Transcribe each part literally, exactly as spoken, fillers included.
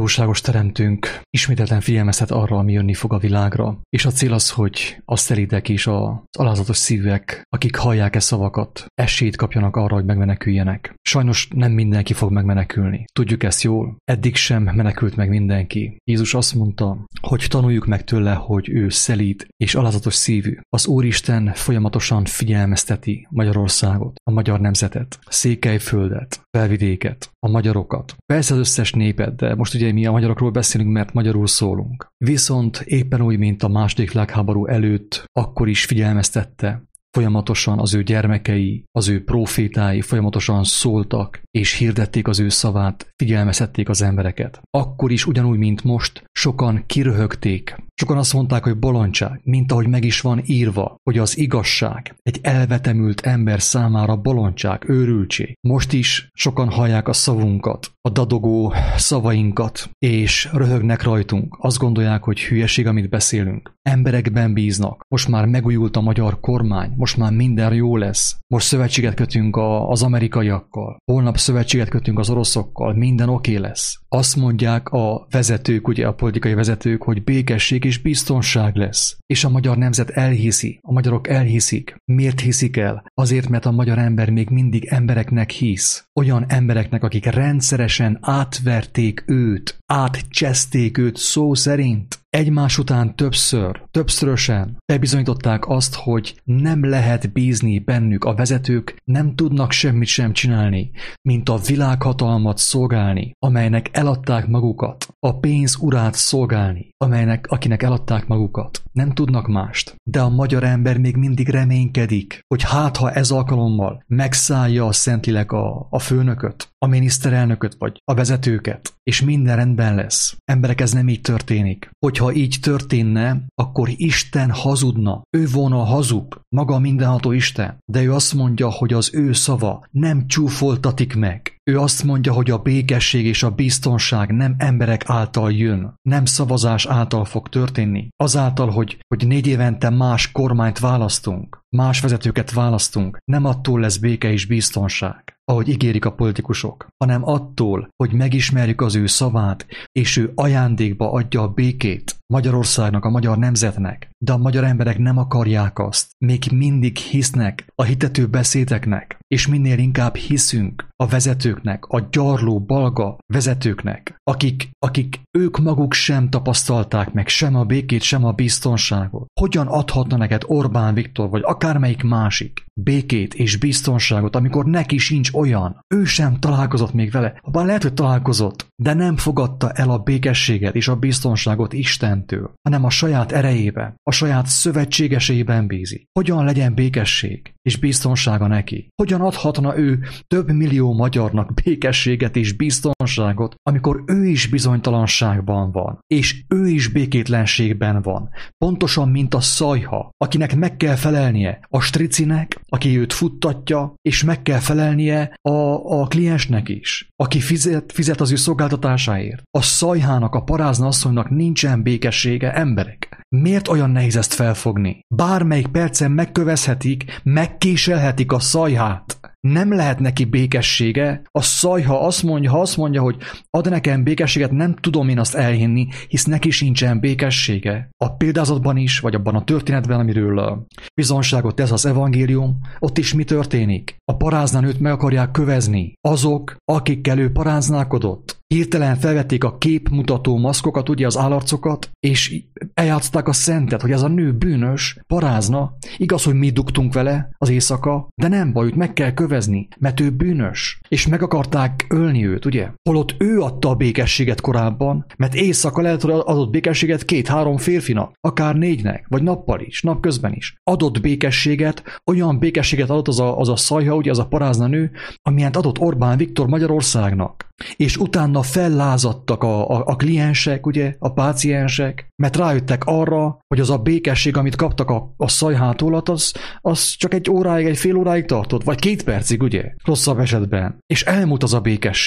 jóságos teremtőnk ismételten figyelmeztet arra, ami jönni fog a világra, és a cél az, hogy a szelídek és az alázatos szívűek, akik hallják e szavakat, esélyt kapjanak arra, hogy megmeneküljenek. Sajnos nem mindenki fog megmenekülni. Tudjuk ezt jól. Eddig sem menekült meg mindenki. Jézus azt mondta, hogy tanuljuk meg tőle, hogy ő szelíd és alázatos szívű. Az Úristen folyamatosan figyelmezteti Magyarországot, a magyar nemzetet, Székelyföldet, Felvidéket, a magyarokat. Persze az összes népet, de most ugye mi a magyarokról beszélünk, mert magyarul szólunk. Viszont éppen úgy, mint a második világháború előtt, akkor is figyelmeztette, folyamatosan az ő gyermekei, az ő prófétái folyamatosan szóltak, és hirdették az ő szavát, figyelmeztették az embereket. Akkor is ugyanúgy, mint most, sokan kiröhögték. Sokan azt mondták, hogy bolondság, mint ahogy meg is van írva, hogy az igazság egy elvetemült ember számára bolondság, őrültség. Most is sokan hallják a szavunkat, a dadogó szavainkat, és röhögnek rajtunk. Azt gondolják, hogy hülyeség, amit beszélünk. Emberekben bíznak. Most már megújult a magyar kormány, most már minden jó lesz. Most szövetséget kötünk a, az amerikaiakkal, holnap szövetséget kötünk az oroszokkal, minden oké lesz. Azt mondják a vezetők, ugye a politikai vezetők, hogy békesség és biztonság lesz. És a magyar nemzet elhiszi, a magyarok elhiszik. Miért hiszik el? Azért, mert a magyar ember még mindig embereknek hisz. Olyan embereknek, akik rendszeresen átverték őt, átcseszték őt szó szerint. Egymás után többször, többszörösen bebizonyították azt, hogy nem lehet bízni bennük, a vezetők nem tudnak semmit sem csinálni, mint a világhatalmat szolgálni, amelynek eladták magukat, a pénz urát szolgálni, amelynek, akinek eladták magukat. Nem tudnak mást. De a magyar ember még mindig reménykedik, hogy hát ha ez alkalommal megszállja a Szentlélek a, a főnököt, a miniszterelnököt vagy a vezetőket, és minden rendben lesz. Emberek, ez nem így történik. Hogyha így történne, akkor Isten hazudna. Ő volna a hazug, maga mindenható Isten. De ő azt mondja, hogy az ő szava nem csúfoltatik meg. Ő azt mondja, hogy a békesség és a biztonság nem emberek által jön, nem szavazás által fog történni. Azáltal, hogy, hogy négy évente más kormányt választunk, más vezetőket választunk, nem attól lesz béke és biztonság, ahogy ígérik a politikusok, hanem attól, hogy megismerjük az ő szavát, és ő ajándékba adja a békét Magyarországnak, a magyar nemzetnek. De a magyar emberek nem akarják azt. Még mindig hisznek a hitető beszédeknek, és minél inkább hiszünk a vezetőknek, a gyarló, balga vezetőknek, akik, akik ők maguk sem tapasztalták meg sem a békét, sem a biztonságot. Hogyan adhatna neked Orbán Viktor, vagy akármelyik másik békét és biztonságot, amikor neki sincs olyan? Ő sem találkozott még vele. Bár lehet, hogy találkozott, de nem fogadta el a békességet és a biztonságot Istentől, hanem a saját erejében, a saját szövetségesében bízik. Hogyan legyen békesség és biztonsága neki? Hogyan adhatna ő több millió magyarnak békességet és biztonságot, amikor ő is bizonytalanságban van, és ő is békétlenségben van, pontosan mint a szajha, akinek meg kell felelnie a stricinek, aki őt futtatja, és meg kell felelnie a, a kliensnek is, aki fizet, fizet az ő szolgáltatásáért. A szajhának, a parázna asszonynak nincsen békessége, emberek. Miért olyan nehéz ezt felfogni? Bármelyik percen megkövezhetik, megkéselhetik a szajhát. Nem lehet neki békessége. A szajha azt mondja, ha azt mondja, hogy ad nekem békességet, nem tudom én azt elhinni, hisz neki sincsen békessége. A példázatban is, vagy abban a történetben, amiről a bizonságot tesz az evangélium, ott is mi történik? A paráznánőt meg akarják kövezni. Azok, akikkel ő paráználkodott, hirtelen felvették a képmutató maszkokat, ugye az állarcokat, és eljátszták a szentet, hogy ez a nő bűnös, parázna. Igaz, hogy mi dugtunk vele az éjszaka, de nem baj, őt meg kell kövezni, mert ő bűnös. És meg akarták ölni őt, ugye? Holott ő adta a békességet korábban, mert éjszaka lehet, hogy adott békességet két-három férfinak, akár négynek, vagy nappal is, napközben is. Adott békességet, olyan békességet adott az a, az a szajha, ugye az a parázna nő, amilyent adott Orbán Viktor Magyarországnak. És utána fellázadtak a, a, a kliensek, ugye, a páciensek, mert rájöttek arra, hogy az a békesség, amit kaptak a, a szajhától, az, az csak egy óráig, egy fél óráig tartott, vagy két percig, ugye, rosszabb esetben. És elmúlt az a békesség.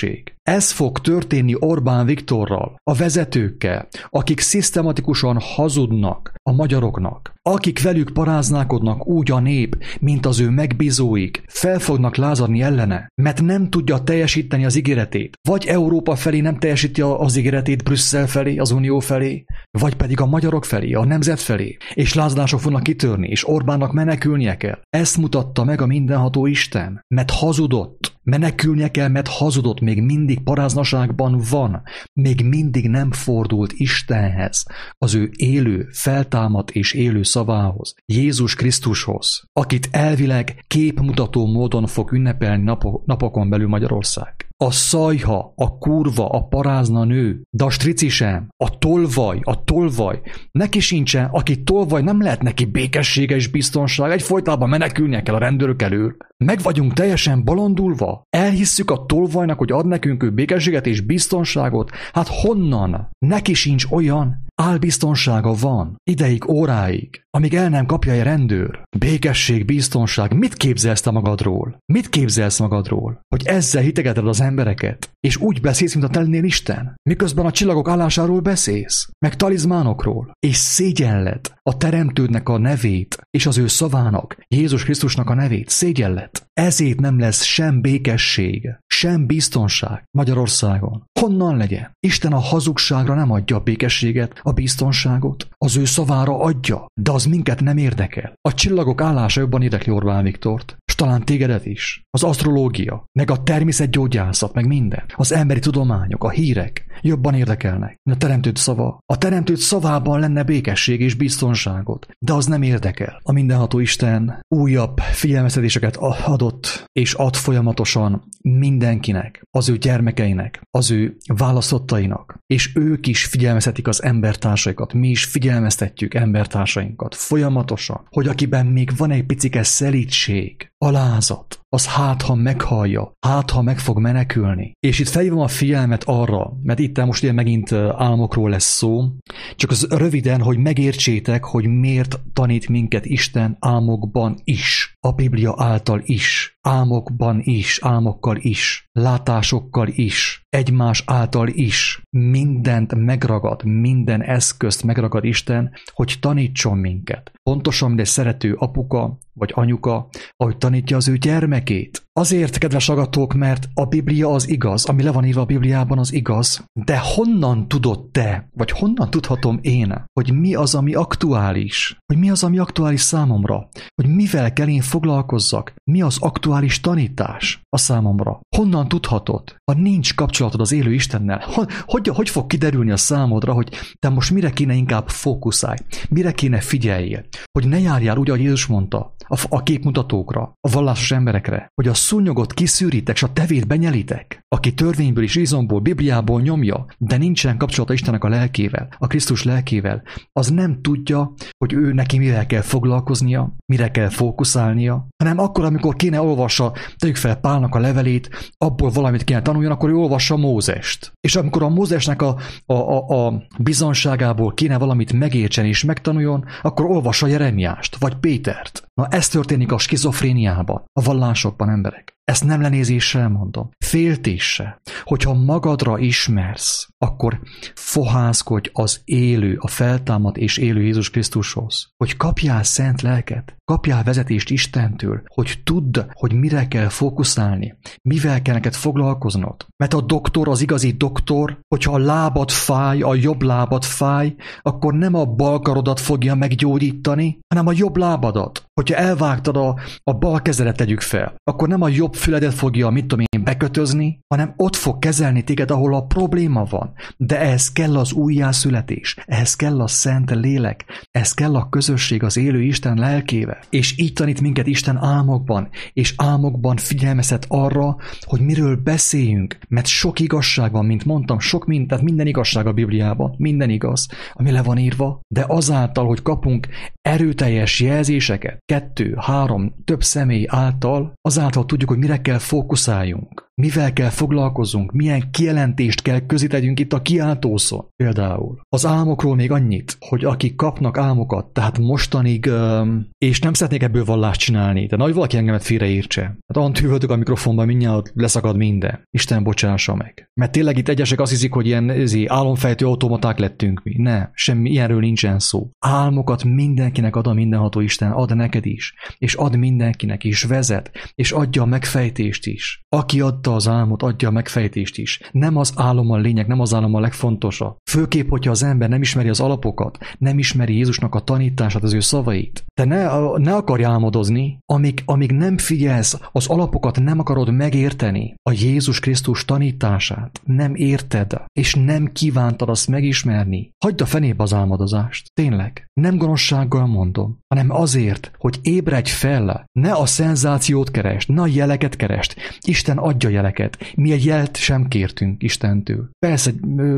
Ez fog történni Orbán Viktorral, a vezetőkkel, akik szisztematikusan hazudnak a magyaroknak, akik velük paráználkodnak úgy a nép, mint az ő megbízóik, fel fognak lázadni ellene, mert nem tudja teljesíteni az ígéretét. Vagy Európa felé nem teljesíti az ígéretét Brüsszel felé, az Unió felé, vagy pedig a magyarok felé, a nemzet felé, és lázadások fognak kitörni, és Orbánnak menekülnie kell. Ezt mutatta meg a mindenható Isten, mert hazudott. Menekülnie kell, mert hazudott, még mindig paráznaságban van, még mindig nem fordult Istenhez, az ő élő, feltámadt és élő szavához, Jézus Krisztushoz, akit elvileg képmutató módon fog ünnepelni napok, napokon belül Magyarország. A szajha, a kurva, a parázna nő, de a strici sem, a tolvaj, a tolvaj, neki sincsen, aki tolvaj, nem lehet neki békessége és biztonság, egyfolytában menekülnie kell a rendőrök elől. Meg vagyunk teljesen bolondulva? Elhisszük a tolvajnak, hogy ad nekünk ő békességet és biztonságot? Hát honnan? Neki sincs olyan. Álbiztonsága van, ideig, óráig, amíg el nem kapja egy rendőr. Békesség, biztonság, mit képzelsz te magadról? Mit képzelsz magadról? Hogy ezzel hitegeted az embereket, és úgy beszélsz, mint a te lennél Isten, miközben a csillagok állásáról beszélsz, meg talizmánokról, és szégyelled a teremtődnek a nevét, és az ő szavának, Jézus Krisztusnak a nevét, szégyelled. Ezért nem lesz sem békesség, sem biztonság Magyarországon. Honnan legyen? Isten a hazugságra nem adja a békességet, a biztonságot, az ő szavára adja, de az minket nem érdekel. A csillagok állása jobban érdekli Orbán Viktort, és talán tégedet is. Az asztrológia, meg a természetgyógyászat, meg minden. Az emberi tudományok, a hírek jobban érdekelnek. A teremtőd szava. A teremtőd szavában lenne békesség és biztonságot, de az nem érdekel. A mindenható Isten újabb figyelmeztetéseket adott, és ad folyamatosan mindenkinek, az ő gyermekeinek, az ő választottainak, és ők is figyelmeztetik az embertársaikat, mi is figyelmeztetjük embertársainkat folyamatosan, hogy akiben még van egy picike szelídség, alázat, az hát, ha meghallja, hát, ha meg fog menekülni. És itt felhívom a figyelmet arra, mert itt most ugye megint álmokról lesz szó, csak az röviden, hogy megértsétek, hogy miért tanít minket Isten álmokban is, a Biblia által is, álmokban is, álmokkal is, látásokkal is, egymás által is. Mindent megragad, minden eszközt megragad Isten, hogy tanítson minket. Pontosan, mint egy szerető apuka vagy anyuka, ahogy tanítja az ő gyermekét. Azért, kedves hallgatók, mert a Biblia az igaz, ami le van írva a Bibliában, az igaz, de honnan tudod te, vagy honnan tudhatom én, hogy mi az, ami aktuális? Hogy mi az, ami aktuális számomra? Hogy mivel kell én foglalkozzak? Mi az aktuális tanítás a számomra? Honnan tudhatod? Ha nincs kapcsolatod az élő Istennel, hogy, hogy, hogy fog kiderülni a számodra, hogy te most mire kéne inkább fókuszálj? Mire kéne figyeljél? Hogy ne járjál úgy, ahogy Jézus mondta, a, a képmutatókra, a vallásos emberekre, hogy a szúnyogot kiszűritek, és a tevét benyelitek, aki törvényből és izomból, Bibliából nyomja, de nincsen kapcsolata Istennek a lelkével, a Krisztus lelkével, az nem tudja, hogy ő neki mivel kell foglalkoznia, mire kell fókuszálnia, hanem akkor, amikor kéne olvassa, tegyük fel Pálnak a levelét, abból valamit kéne tanuljon, akkor ő olvassa Mózest. És amikor a Mózesnek a, a, a, a bizonságából kéne valamit megértsen és megtanuljon, akkor olvassa Jeremiást, vagy Pétert. Na, ez történik a skizofréniában, a vallásokban, emberek. Ezt nem lenézéssel mondom, féltéssel. Hogyha magadra ismersz, akkor fohászkodj az élő, a feltámadt és élő Jézus Krisztushoz. Hogy kapjál szent lelket, kapjál vezetést Istentől, hogy tudd, hogy mire kell fókuszálni, mivel kell neked foglalkoznod. Mert a doktor, az igazi doktor, hogyha a lábad fáj, a jobb lábad fáj, akkor nem a bal karodat fogja meggyógyítani, hanem a jobb lábadat. Hogyha elvágtad a, a bal kezedet, tegyük fel, akkor nem a jobb füledet fogja, mit tudom én, bekötözni, hanem ott fog kezelni téged, ahol a probléma van. De ehhez kell az újjászületés, ehhez kell a szent lélek, ehhez kell a közösség az élő Isten lelkével. És így tanít minket Isten álmokban, és álmokban figyelmeztet arra, hogy miről beszéljünk, mert sok igazság van, mint mondtam, sok mind, tehát minden igazság a Bibliában, minden igaz, ami le van írva, de azáltal, hogy kapunk erőteljes jelzéseket, kettő, három, több személy által, azáltal tudjuk, hogy mire kell fókuszáljunk, mivel kell foglalkozunk, milyen kijelentést kell közítegyünk itt a kiáltószon. Például az álmokról még annyit, hogy akik kapnak álmokat, tehát mostanig, és nem szeretnék ebből vallást csinálni, de nagy valaki engemet félreértse. Hát olyan tűvöltök a mikrofonban, mindjárt leszakad minden. Isten bocsássa meg. Mert tényleg itt egyesek azt hiszik, hogy ilyen ezért, álomfejtő automaták lettünk mi. Ne, semmi ilyenről nincsen szó. Álmokat mindenkinek ad a mindenható Isten, ad neked is, és ad mindenkinek is, vezet, és adja a megfejtést is. Aki adta az álmot, adja a megfejtést is. Nem az álom a lényeg, nem az álom a legfontosabb. Főképp, hogyha az ember nem ismeri az alapokat, nem ismeri Jézusnak a tanítását, az ő szavait. Te ne, ne akarj álmodozni, amíg, amíg nem figyelsz, az alapokat nem akarod megérteni, a Jézus Krisztus tanítását, nem érted, és nem kívántad azt megismerni. Hagyd a fenébe az álmodozást. Tényleg. Nem gonoszsággal mondom, hanem azért, hogy ébredj fel, ne a szenzációt keresd, ne a jeleket keresd. Isten adja jeleket. Mi egy jelt sem kértünk Istentől. Persze,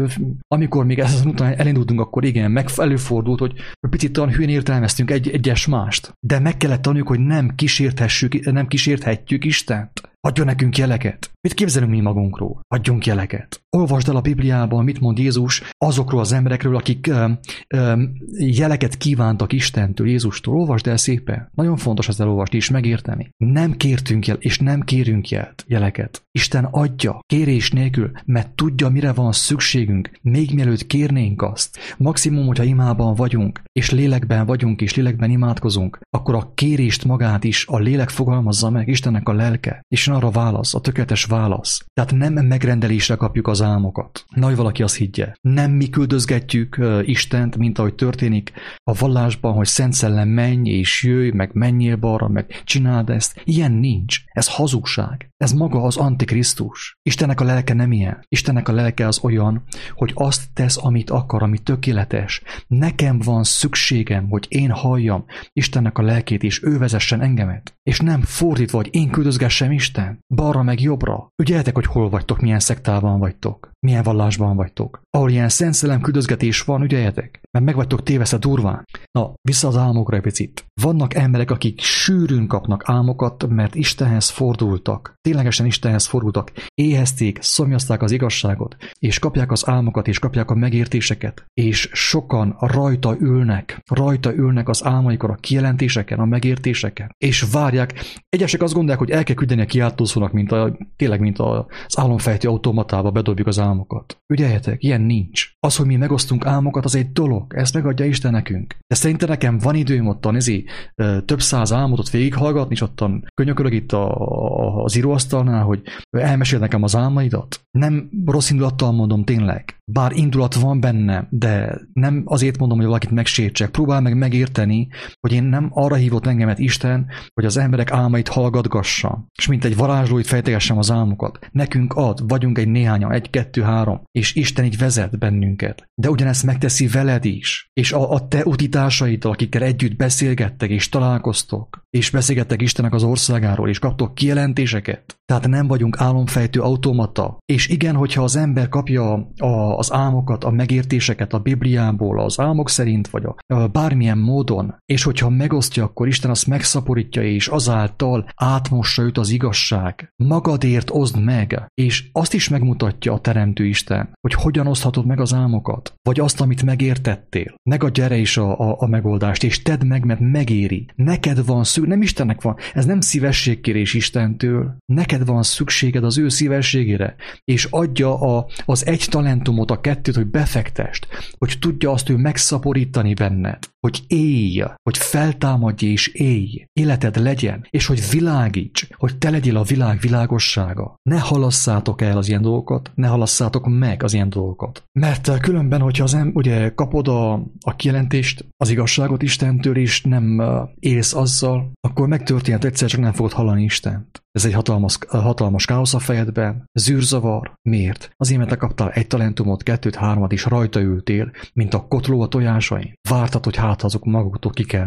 amikor még ezt után elindultunk, akkor igen, meg előfordult, hogy picit olyan hülyén értelmeztünk egy, egyes mást. De meg kellett tanuljuk, hogy nem kísérthessük, nem kísérthetjük Istent. Adjon nekünk jeleket. Mit képzelünk mi magunkról? Adjunk jeleket. Olvasd el a Bibliában, mit mond Jézus azokról az emberekről, akik ö, ö, jeleket kívántak Istentől, Jézustól. Olvasd el szépen. Nagyon fontos ezt elolvasni és megérteni. Nem kértünk jel, és nem kérünk jelt, jeleket. Isten adja, kérés nélkül, mert tudja, mire van szükségünk, még mielőtt kérnénk azt. Maximum, hogyha imában vagyunk, és lélekben vagyunk, és lélekben imádkozunk, akkor a kérést magát is a lélek fogalmazza meg, Istennek a lelke. És arra válasz, a tökéletes válasz. Tehát nem megrendelésre kapjuk az álmokat. Nagy valaki azt higgye. Nem mi küldözgetjük Istent, mint ahogy történik a vallásban, hogy Szent Szellem menj és jöjj, meg menjél balra, meg csináld ezt. Ilyen nincs. Ez hazugság. Ez maga az Antikrisztus. Istennek a lelke nem ilyen. Istennek a lelke az olyan, hogy azt tesz, amit akar, ami tökéletes. Nekem van szükségem, hogy én halljam Istennek a lelkét, és ő vezessen engemet. És nem fordítva, hogy én küldözgessem Isten. Balra meg jobbra. Ügyeljetek, hogy hol vagytok, milyen szektában vagytok. Milyen vallásban vagytok. Ahol ilyen Szent Szellem küldözgetés van, ügyeljetek. Mert meg vagytok tévesztve durván. Na, vissza az álmokra egy picit. Vannak emberek, akik sűrűn kapnak álmokat, mert Istenhez fordultak. Ténylegesen Istenhez fordultak. Éhezték, szomjazták az igazságot, és kapják az álmokat, és kapják a megértéseket. És sokan rajta ülnek. Rajta ülnek az álmaikon, a kijelentéseken, a megértéseken. És várják. Egyesek azt gondolják, hogy el kell küldeni a kiáltószónak, mint a, tényleg, mint a, az álomfejtő automatába bedobjuk az álmokat. Ügyeljetek, ilyen nincs. Az, hogy mi megosztunk álmokat, az egy dolog. Ezt megadja Isten nekünk. De szerintem nekem van időm ottan, ezért több száz álmot ott végighallgatni, és ottan könyökölök itt a, a, az íróasztalnál, hogy elmesél nekem az álmaidat. Nem rossz indulattal mondom, tényleg. Bár indulat van benne, de nem azért mondom, hogy valakit megsértsek. Próbál meg megérteni, hogy én nem arra hívott engemet Isten, hogy az emberek álmait hallgatgassam, és mint egy varázsló itt fejtegessem az álmokat. Nekünk ad, vagyunk egy néhányan, egy, kettő, három, és Isten így vezet bennünket. De ugyanezt megteszi veled is, és a, a te utitásaiddal, akikkel együtt beszélgettek, és találkoztok, és beszélgettek Istennek az országáról, és kaptok kijelentéseket. Tehát nem vagyunk álomfejtő automata. És igen, hogyha az ember kapja a, az álmokat, a megértéseket a Bibliából, az álmok szerint, vagy a, a bármilyen módon, és hogyha megosztja, akkor Isten azt megszaporítja, és azáltal átmossa őt az igazság. Magadért oszd meg, és azt is megmutatja a Teremtő Isten, hogy hogyan oszthatod meg az álmokat, vagy azt, amit megértettél. Megadj erre is a, a, a megoldást, és tedd meg, mert megéri. Neked van szükség, nem Istennek van, ez nem szívességkérés Istentől, neked van szükséged az ő szívességére, és adja a, az egy talentumot, a kettőt, hogy befektest, hogy tudja azt ő megszaporítani benned, hogy élj, hogy feltámadj és élj, életed legyen, és hogy világíts, hogy te legyél a világ világossága. Ne halasszátok el az ilyen dolgokat, ne halasszátok meg az ilyen dolgokat. Mert különben, hogyha az em, ugye kapod a, a kijelentést, az igazságot Istentől, és nem élsz azzal, akkor megtörténhet, egyszer csak nem fogod hallani Istent. Ez egy hatalmas, hatalmas káosz a fejedben, zűrzavar. Miért? Azért, mert te kaptál egy talentumot, kettőt, hármat, és rajta ültél, mint a kotló a tojásain. Vártad, hogy hát azok maguktól kikelnek.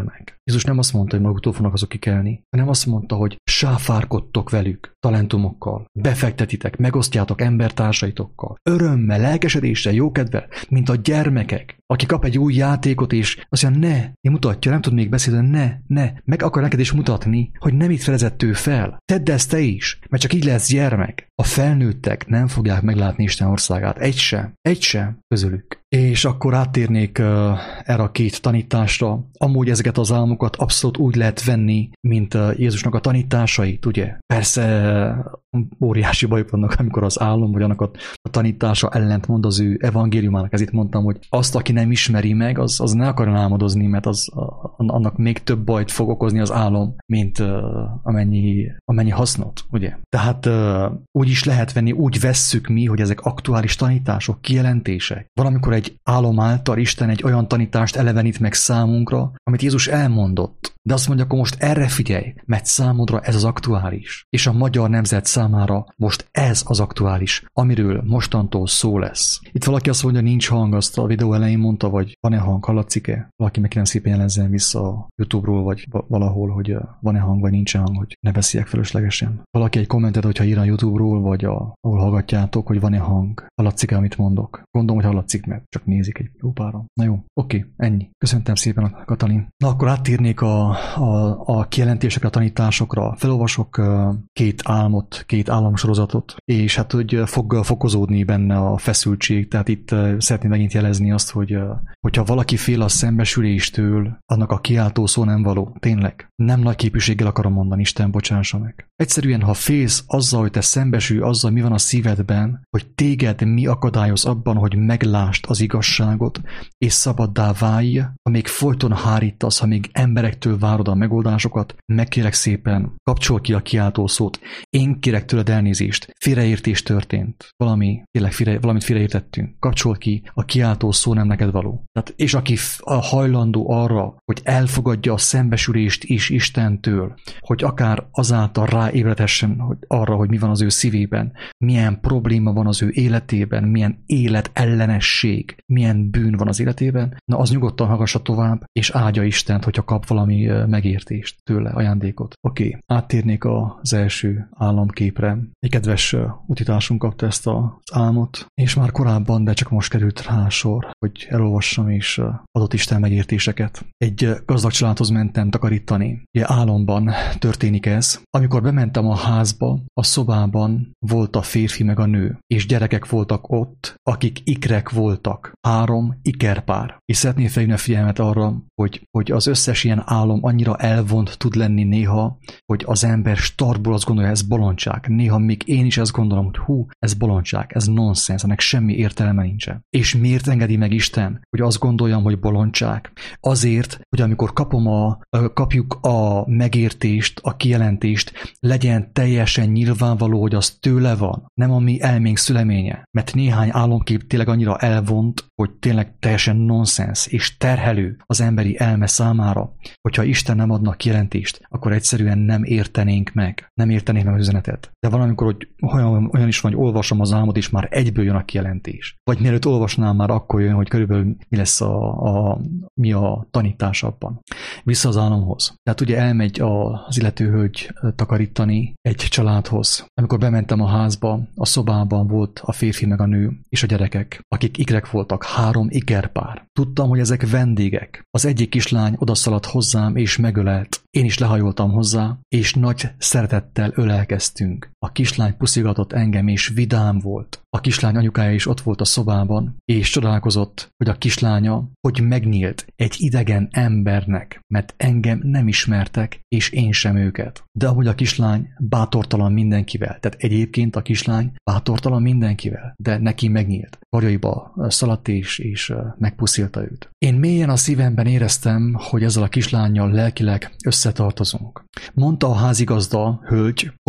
Jézus nem azt mondta, hogy maguktól fognak azok kikelni, hanem azt mondta, hogy sáfárkodtok velük talentumokkal, befektetitek, megosztjátok embertársaitokkal, örömmel, lelkesedéssel, jókedvel, mint a gyermekek, aki kap egy új játékot, és azt mondja, ne, én mutatja, nem tud még beszélni, ne, ne, meg akar neked is mutatni, hogy nem itt felezett ő fel. Tedd ezt te is, mert csak így lesz gyermek. A felnőttek nem fogják meglátni Isten országát. Egy sem, egy sem közülük. És akkor áttérnék uh, erre a két tanításra. Amúgy ezeket az álmokat abszolút úgy lehet venni, mint uh, Jézusnak a tanításait, ugye? Persze óriási bajok vannak, amikor az álom, vagy annak a, a tanítása ellentmond az ő evangéliumának. Ezért mondtam, hogy azt, aki nem ismeri meg, az, az ne akarjon álmodozni, mert az, a, annak még több bajt fog okozni az álom, mint uh, amennyi, amennyi hasznot, ugye? Tehát uh, úgy is lehet venni, úgy vesszük mi, hogy ezek aktuális tanítások, kijelentések. Valamikor egy álom által Isten egy olyan tanítást elevenít meg számunkra, amit Jézus elmondott. De azt mondja, akkor most erre figyelj, mert számodra ez az aktuális. És a magyar nemzet számára most ez az aktuális, amiről mostantól szó lesz. Itt valaki azt mondja, nincs hang, azt a videó elején mondta, vagy van-e hang, hallatszik-e? Valaki meg kérem szépen jelezzen vissza a YouTube-ról, vagy valahol, hogy van-e hang, vagy nincs hang, hogy ne beszéljek fölöslegesen. Valaki egy kommentet, hogyha ír a YouTube-ról, vagy a, ahol hallgatjátok, hogy van-e hang, hallatszik-e, amit mondok. Gondolom, hogy hallatszik, mert csak nézik egy jó pára. Na jó, oké, ennyi. Köszöntem szépen, Katalin. Na akkor áttérnék a A, a kijelentésekre, a tanításokra. Felolvasok uh, két álmot, két államsorozatot, és hát hogy fog fokozódni benne a feszültség, tehát itt uh, szeretném megint jelezni azt, hogy uh, hogyha valaki fél a szembesüléstől, annak a kiáltó szó nem való. Tényleg. Nem nagy képűséggel akarom mondani, Isten bocsássa meg. Egyszerűen, ha félsz azzal, hogy te szembesülj azzal, mi van a szívedben, hogy téged mi akadályoz abban, hogy meglásd az igazságot, és szabaddá válj, ha még folyton hárítasz, ha még emberektől várod a megoldásokat, megkérek szépen, kapcsol ki a kiáltó szót. Én kérek tőled elnézést. Félreértés történt. Valami, tényleg félre, valamit félreértettünk. Kapcsol ki, a kiáltó szó nem neked való. Tehát, és aki a hajlandó arra, hogy elfogadja a szembesülést is Istentől, hogy akár azáltal ráébredhessen hogy arra, hogy mi van az ő szívében, milyen probléma van az ő életében, milyen életellenesség, milyen bűn van az életében, na az nyugodtan hallgassa tovább, és áldja Istent, hogyha kap valami megértést tőle, ajándékot. Oké, okay. Áttérnék az első álomképre. Egy kedves utitársunk kapta ezt az álmot, és már korábban, de csak most került rá sor, hogy elolvassam, és adott Isten megértéseket. Egy gazdag családhoz mentem takarítani. Ugye álomban történik ez. Amikor bementem a házba, a szobában volt a férfi meg a nő, és gyerekek voltak ott, akik ikrek voltak. Három ikerpár. És szeretném felhívni a figyelmet arra, hogy, hogy az összes ilyen álom annyira elvont tud lenni néha, hogy az ember startból azt gondolja, ez bolondság. Néha még én is azt gondolom, hogy hú, ez bolondság, ez nonsens, ennek semmi értelme nincsen. És miért engedi meg Isten, hogy azt gondoljam, hogy bolondság? Azért, hogy amikor kapom a, kapjuk a megértést, a kijelentést, legyen teljesen nyilvánvaló, hogy az tőle van, nem a mi elménk szüleménye. Mert néhány álomkép tényleg annyira elvont, hogy tényleg teljesen nonsens és terhelő az emberi elme számára, hogyha Isten nem adnak kijelentést, akkor egyszerűen nem értenénk meg. Nem értenénk meg az üzenetet. De valamikor, hogy olyan, olyan is van, hogy olvasom az álmot, és már egyből jön a kijelentés. Vagy mielőtt olvasnám, már akkor jön, hogy körülbelül mi lesz a, a, mi a tanítás abban. Vissza az álomhoz. Tehát ugye elmegy az illető hölgy takarítani egy családhoz. Amikor bementem a házba, a szobában volt a férfi meg a nő és a gyerekek, akik ikrek voltak, három ikerpár. Tudtam, hogy ezek vendégek. Az egyik kislány odaszaladt hozzám és megölelt. Én is lehajoltam hozzá, és nagy szeretettel ölelkeztünk. A kislány puszigatott engem, és vidám volt. A kislány anyukája is ott volt a szobában, és csodálkozott, hogy a kislánya hogy megnyílt egy idegen embernek, mert engem nem ismertek, és én sem őket. De amúgy a kislány bátortalan mindenkivel, tehát egyébként a kislány bátortalan mindenkivel, de neki megnyílt. Karjaiba szaladt és, és megpuszilta őt. Én mélyen a szívemben éreztem, hogy ezzel a kislánnyal lelkileg összetartozunk. Mondta a házigazda hölgy, hogy még nem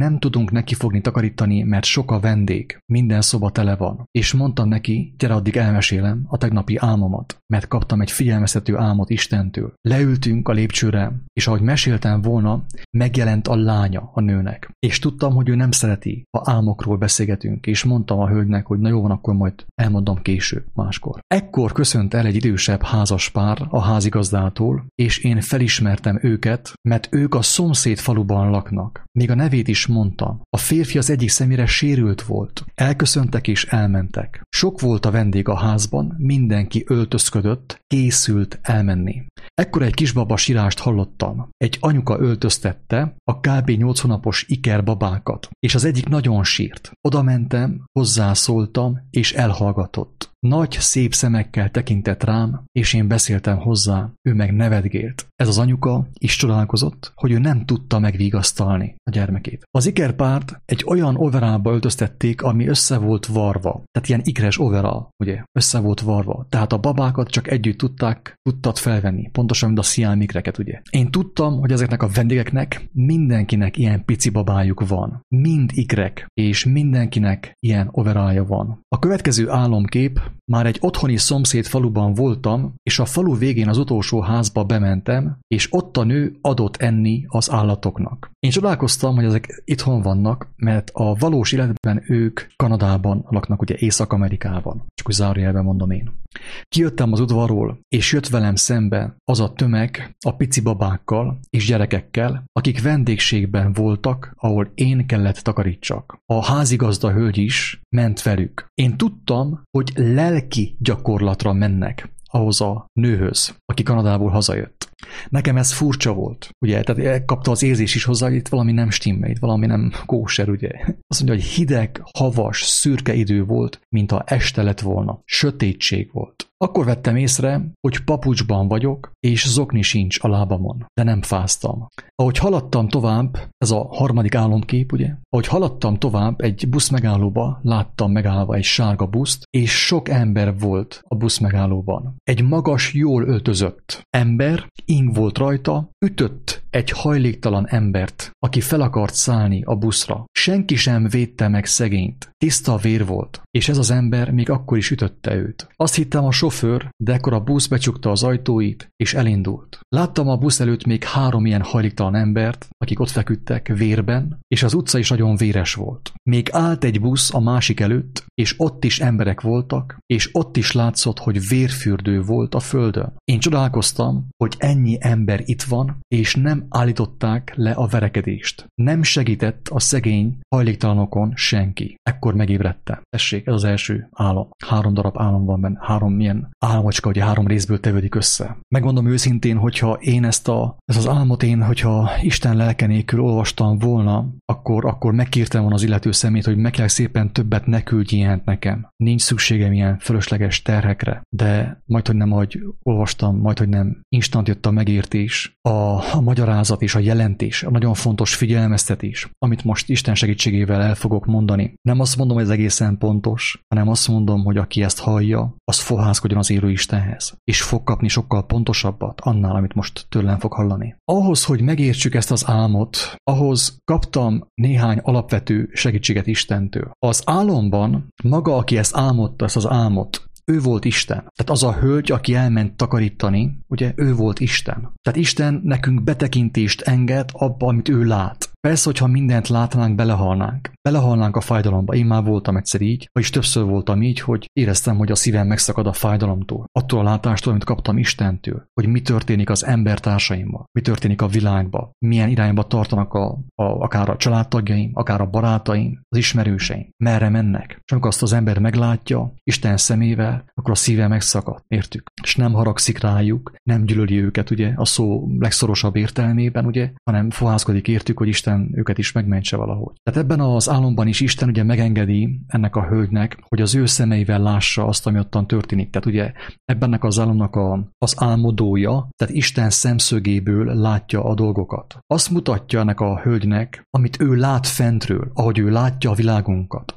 nem tudunk nekifogni takarítani, mert sok a vendég, minden szoba tele van. És mondtam neki, gyere addig elmesélem a tegnapi álmomat, mert kaptam egy figyelmeztető álmot Istentől. Leültünk a lépcsőre, és ahogy meséltem volna, megjelent a lánya a nőnek. És tudtam, hogy ő nem szereti, ha álmokról beszélgetünk, és mondtam a hölgynek, hogy na jó van, akkor majd elmondom később, máskor. Ekkor köszönt el egy idősebb házas pár a házigazdától, és én felismertem őket, mert ők a szomszéd faluban laknak. Még a nevét is mondtam. A férfi az egyik szemére sérült volt. Elköszöntek és elmentek. Sok volt a vendég a házban, mindenki öltözködött, készült elmenni. Ekkor egy kisbaba sírást hallottam. Egy anyuka öltöztette a kb. nyolc hónapos iker babákat, és az egyik nagyon sírt. Oda mentem, hozzászóltam, és elhallgatott. Nagy, szép szemekkel tekintett rám, és én beszéltem hozzá, ő meg nevetgélt. Ez az anyuka is csodálkozott, hogy ő nem tudta megvigasztalni a gyermekét. Az ikerpárt egy olyan overallba öltöztették, ami össze volt varva. Tehát ilyen ikres overall, ugye, össze volt varva. Tehát a babákat csak együtt tudták, tudtad felvenni. Pontosan, mint a sziám ikreket, ugye. Én tudtam, hogy ezeknek a vendégeknek mindenkinek ilyen pici babájuk van. Mind ikrek, és mindenkinek ilyen overallja van. A következő álomkép: már egy otthoni szomszéd faluban voltam, és a falu végén az utolsó házba bementem, és ott a nő adott enni az állatoknak. Én csodálkoztam, hogy ezek itthon vannak, mert a valós életben ők Kanadában laknak, ugye Észak-Amerikában. Csak úgy zárójelben mondom én. Kijöttem az udvarról, és jött velem szembe az a tömeg a pici babákkal és gyerekekkel, akik vendégségben voltak, ahol én kellett takarítsak. A házigazda hölgy is ment velük. Én tudtam, hogy lelki gyakorlatra mennek ahhoz a nőhöz, aki Kanadából hazajött. Nekem ez furcsa volt, ugye, tehát kapta az érzés is hozzá, hogy itt valami nem stimmel, itt valami nem kóser, ugye. Azt mondja, hogy hideg, havas, szürke idő volt, mintha este lett volna. Sötétség volt. Akkor vettem észre, hogy papucsban vagyok, és zokni sincs a lábamon, de nem fáztam. Ahogy haladtam tovább, ez a harmadik álomkép, ugye? Ahogy haladtam tovább, egy busz megállóba láttam megállva egy sárga buszt, és sok ember volt a busz megállóban. Egy magas, jól öltözött ember, ing volt rajta, ütött egy hajléktalan embert, aki fel akart szállni a buszra. Senki sem védte meg szegényt. Tiszta vér volt, és ez az ember még akkor is ütötte őt. Azt hittem a sofőr, de ekkor a busz becsukta az ajtóit, és elindult. Láttam a busz előtt még három ilyen hajléktalan embert, akik ott feküdtek vérben, és az utca is nagyon véres volt. Még állt egy busz a másik előtt, és ott is emberek voltak, és ott is látszott, hogy vérfürdő volt a földön. Én csodálkoztam, hogy ennyi ember itt van, és nem állították le a verekedést. Nem segített a szegény hajléktalanokon senki. Ekkor megébredtem. Tessék, ez az első álom. Három darab álom van benne, három milyen álmocska, ugye három részből tevődik össze. Megmondom őszintén, hogyha én ezt, a, ezt az álmot én, hogyha Isten lelke nélkül olvastam volna, akkor, akkor megkértem volna az illető szemét, hogy meg kell szépen többet ne küldj ilyent nekem. Nincs szükségem ilyen fölösleges terhekre, de majd, hogy nem, ahogy olvastam, majd, hogy nem instant jött a megértés, a, a magyarázat és a jelentés, a nagyon fontos figyelmeztetés, amit most Isten segítségével el fogok mondani. Nem azt mondom, hogy ez egészen pontos, hanem azt mondom, hogy aki ezt hallja, az fohászkodjon az élő Istenhez, és fog kapni sokkal pontosabbat annál, amit most tőlem fog hallani. Ahhoz, hogy megértsük ezt az álmot, ahhoz kaptam néhány alapvető segítséget Istentől. Az álomban maga, aki ezt álmodta, ezt az álmot, ő volt Isten. Tehát az a hölgy, aki elment takarítani, ugye ő volt Isten. Tehát Isten nekünk betekintést enged abba, amit ő lát. Persze, hogyha mindent látnánk, belehalnánk. Belehalnánk a fájdalomba. Én már voltam egyszer így, vagyis többször voltam így, hogy éreztem, hogy a szívem megszakad a fájdalomtól. Attól a látástól, amit kaptam Istentől, hogy mi történik az embertársaimmal, mi történik a világban, milyen irányba tartanak a, a, akár a családtagjaim, akár a barátaim, az ismerőseim, merre mennek. És amikor azt az ember meglátja Isten szemével, akkor a szíve megszakad, értük? És nem haragszik rájuk, nem gyűlöli őket, ugye, a szó legszorosabb értelmében, ugye, hanem fohászkodik értük, hogy Isten őket is megmentse valahogy. Tehát ebben az álomban is Isten ugye megengedi ennek a hölgynek, hogy az ő szemeivel lássa azt, ami ottan történik. Tehát ugye ebbennek az álomnak a, az álmodója, tehát Isten szemszögéből látja a dolgokat. Azt mutatja ennek a hölgynek, amit ő lát fentről, ahogy ő látja a világunkat.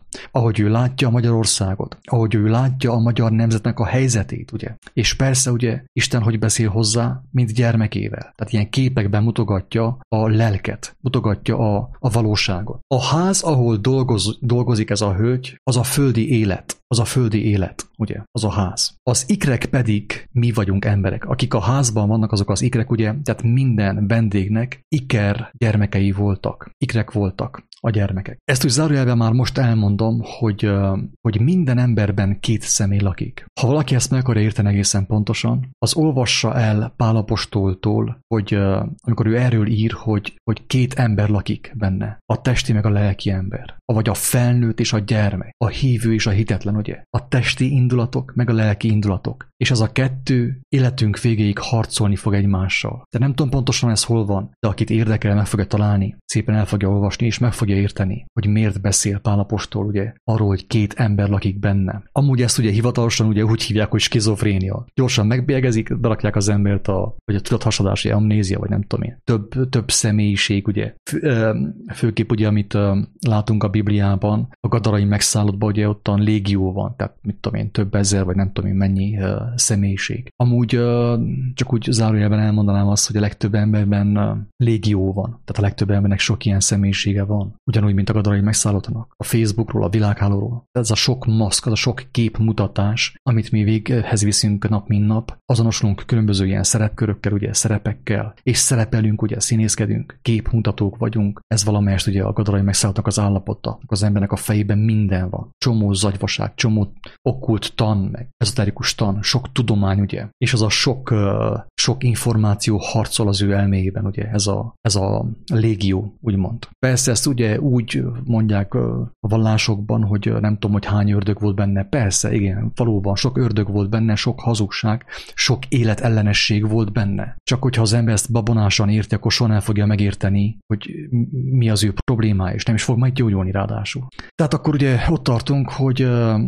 ahogy ő látja a Magyarországot, ahogy ő látja a magyar nemzetnek a helyzetét, ugye. És persze, ugye, Isten hogy beszél hozzá, mint gyermekével. Tehát ilyen képekben mutogatja a lelket, mutogatja a, a valóságot. A ház, ahol dolgoz, dolgozik ez a hölgy, az a földi élet. Az a földi élet, ugye, az a ház. Az ikrek pedig mi vagyunk emberek. Akik a házban vannak, azok az ikrek, ugye, tehát minden vendégnek iker gyermekei voltak. Ikrek voltak a gyermekek. Ezt úgy zárójelben már most elmondom, hogy, hogy minden emberben két személy lakik. Ha valaki ezt meg akarja érteni egészen pontosan, az olvassa el Pál apostoltól, hogy amikor ő erről ír, hogy, hogy két ember lakik benne. A testi meg a lelki ember. Vagy a felnőtt és a gyermek. A hívő és a hitetlen, ugye? A testi indulatok meg a lelki indulatok. És az a kettő életünk végéig harcolni fog egymással. De nem tudom pontosan ez hol van, de akit érdekel, meg fogja találni, szépen el fogja olvasni, és meg fogja érteni, hogy miért beszél Pál apostol, ugye, arról, hogy két ember lakik benne. Amúgy ezt ugye hivatalosan ugye úgy hívják, hogy skizofrénia. Gyorsan megbélyegezik, berakják az embert a, vagy a tudathasadási amnézia, vagy nem tudom én. Több, több személyiség, ugye. Főképp ugye, amit látunk a Bibliában, a gadarai megszállottban, ugye ottan légió van, tehát mit tudom én, több ezer, vagy nem tudom én mennyi uh, személyiség. Amúgy uh, csak úgy zárójelben elmondanám azt, hogy a legtöbb emberben uh, légió van, tehát a legtöbb embernek sok ilyen személyisége van. Ugyanúgy, mint a gadarai megszállottnak. A Facebookról, a világhálóról. Ez a sok maszk, az a sok képmutatás, amit mi véghez viszünk nap, mint nap, azonosulunk különböző ilyen szerepkörökkel, ugye szerepekkel, és szerepelünk, ugye színészkedünk, képmutatók vagyunk. Ez valamelyest ugye a gadarai megszállottnak az állapota. Az embernek a fejében minden van. Csomó zagyvaság, csomó okkult tan, meg ezoterikus tan, sok tudomány, ugye. És az a sok, uh, sok információ harcol az ő elméjében, ugye. Ez a, ez a légió, úgymond. Persze ezt ugye úgy mondják uh, a vallásokban, hogy uh, nem tudom, hogy hány ördög volt benne. Persze, igen, valóban sok ördög volt benne, sok hazugság, sok életellenesség volt benne. Csak hogyha az ember ezt babonásan érti, akkor soha nem fogja megérteni, hogy mi az ő problémája, és nem is fog majd gyógyulni ráadásul. Tehát akkor ugye ott tartunk, hogy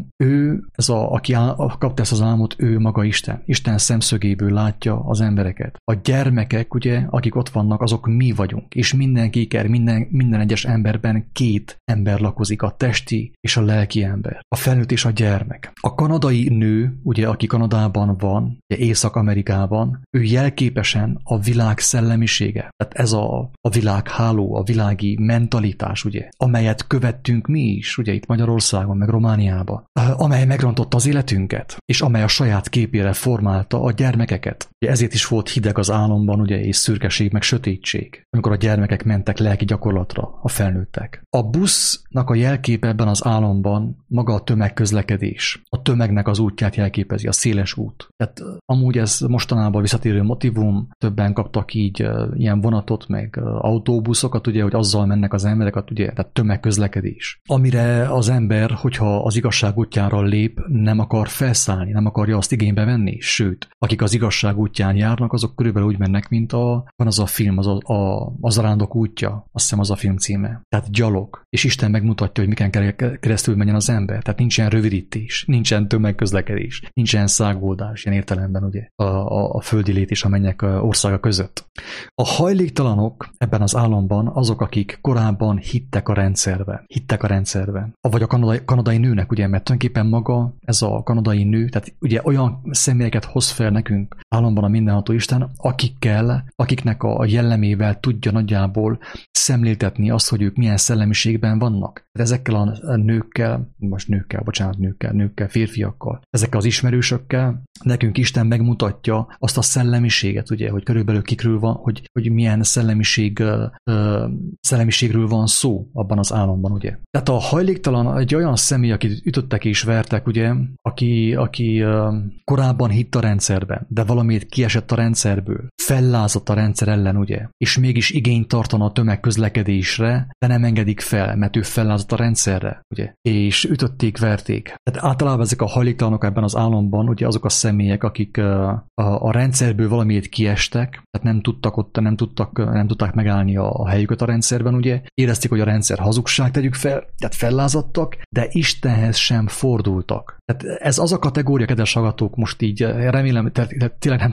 ő, ez a, aki á, kapta ezt az álmot, ő maga Isten. Isten szemszögéből látja az embereket. A gyermekek, ugye, akik ott vannak, azok mi vagyunk. És mindenki iker, minden, minden egyes emberben két ember lakozik, a testi és a lelki ember. A felnőtt és a gyermek. A kanadai nő, ugye, aki Kanadában van, ugye Észak-Amerikában, ő jelképesen a világ szellemisége. Tehát ez a, a világháló, a világi mentalitás, ugye, amelyet követtünk mi is, ugye itt Magyarországon, meg Romániában, amely megrontotta az életünket, és amely a saját képére formálta a gyermekeket. Ugye ezért is volt hideg az álomban, ugye, és szürkeség, meg sötétség, amikor a gyermekek mentek lelki gyakorlatra, a felnőttek. A busznak a jelképe ebben az álomban maga a tömegközlekedés. A tömegnek az útját jelképezi, a széles út. Tehát amúgy ez mostanában visszatérő motivum, többen kaptak így uh, ilyen vonatot, meg uh, autóbuszokat, ugye, hogy azzal mennek az embereket, ugye, tehát tömegközlekedés. Amire az ember, hogyha az igazság útjára lép, nem akar felszállni, nem akarja azt igénybe venni, sőt, akik az igazság útján járnak, azok körülbelül úgy mennek, mint a, van az a film, az a, a, az arándok útja, azt hiszem az a film címe. Tehát gyalog. És Isten megmutatja, hogy miken keresztül menjen az ember. Tehát nincsen rövidítés, nincsen tömegközlekedés, nincsen száguldás, ilyen értelemben ugye a, a, a földi lét és a mennyek országa között. A hajléktalanok ebben az államban azok, akik korábban hittek a rendszerben. Hittek a rendszerben. Vagy a kanadai, kanadai nőnek, ugye, mert tulajdonképpen maga ez a kanadai nő, tehát ugye olyan személyeket hoz fel nekünk államban a mindenható Isten, akikkel, akiknek a jellemével tudja nagyjából szemléltetni azt, hogy ők milyen szellemiségben vannak. Ezekkel a nőkkel, most nőkkel, bocsánat, nőkkel, nőkkel, férfiakkal, ezekkel az ismerősökkel nekünk Isten megmutatja azt a szellemiséget, ugye, hogy körülbelül kikről van, hogy, hogy milyen szellemiség, uh, szellemiségről van szó abban az államban, ugye. Tehát a hajléktalan egy olyan személy, akit ütöttek és vertek, ugye, aki, aki uh, korábban hitt a rendszerben, de valamiért kiesett a rendszerből, fellázadt a rendszer ellen, ugye, és mégis igényt tartana a tömegközlekedésre, de nem engedik fel, mert ő fellázadt a rendszerre, ugye, és ütötték, verték. Tehát általában ezek a hajléktalanok ebben az államban, ugye, azok a személyek, akik uh, a, a rendszerből valamiért kiestek, tehát nem tudtak ott, nem tudtak, nem tudták megállni a, a helyüket a rendszerben, ugye, érezték, hogy a rendszer hazugság, tegyük fel, tehát fellázadtak, de Istenhez sem fordultak. Tehát ez az a kategória, kedves hallgatók, most így remélem, tehát tényleg nem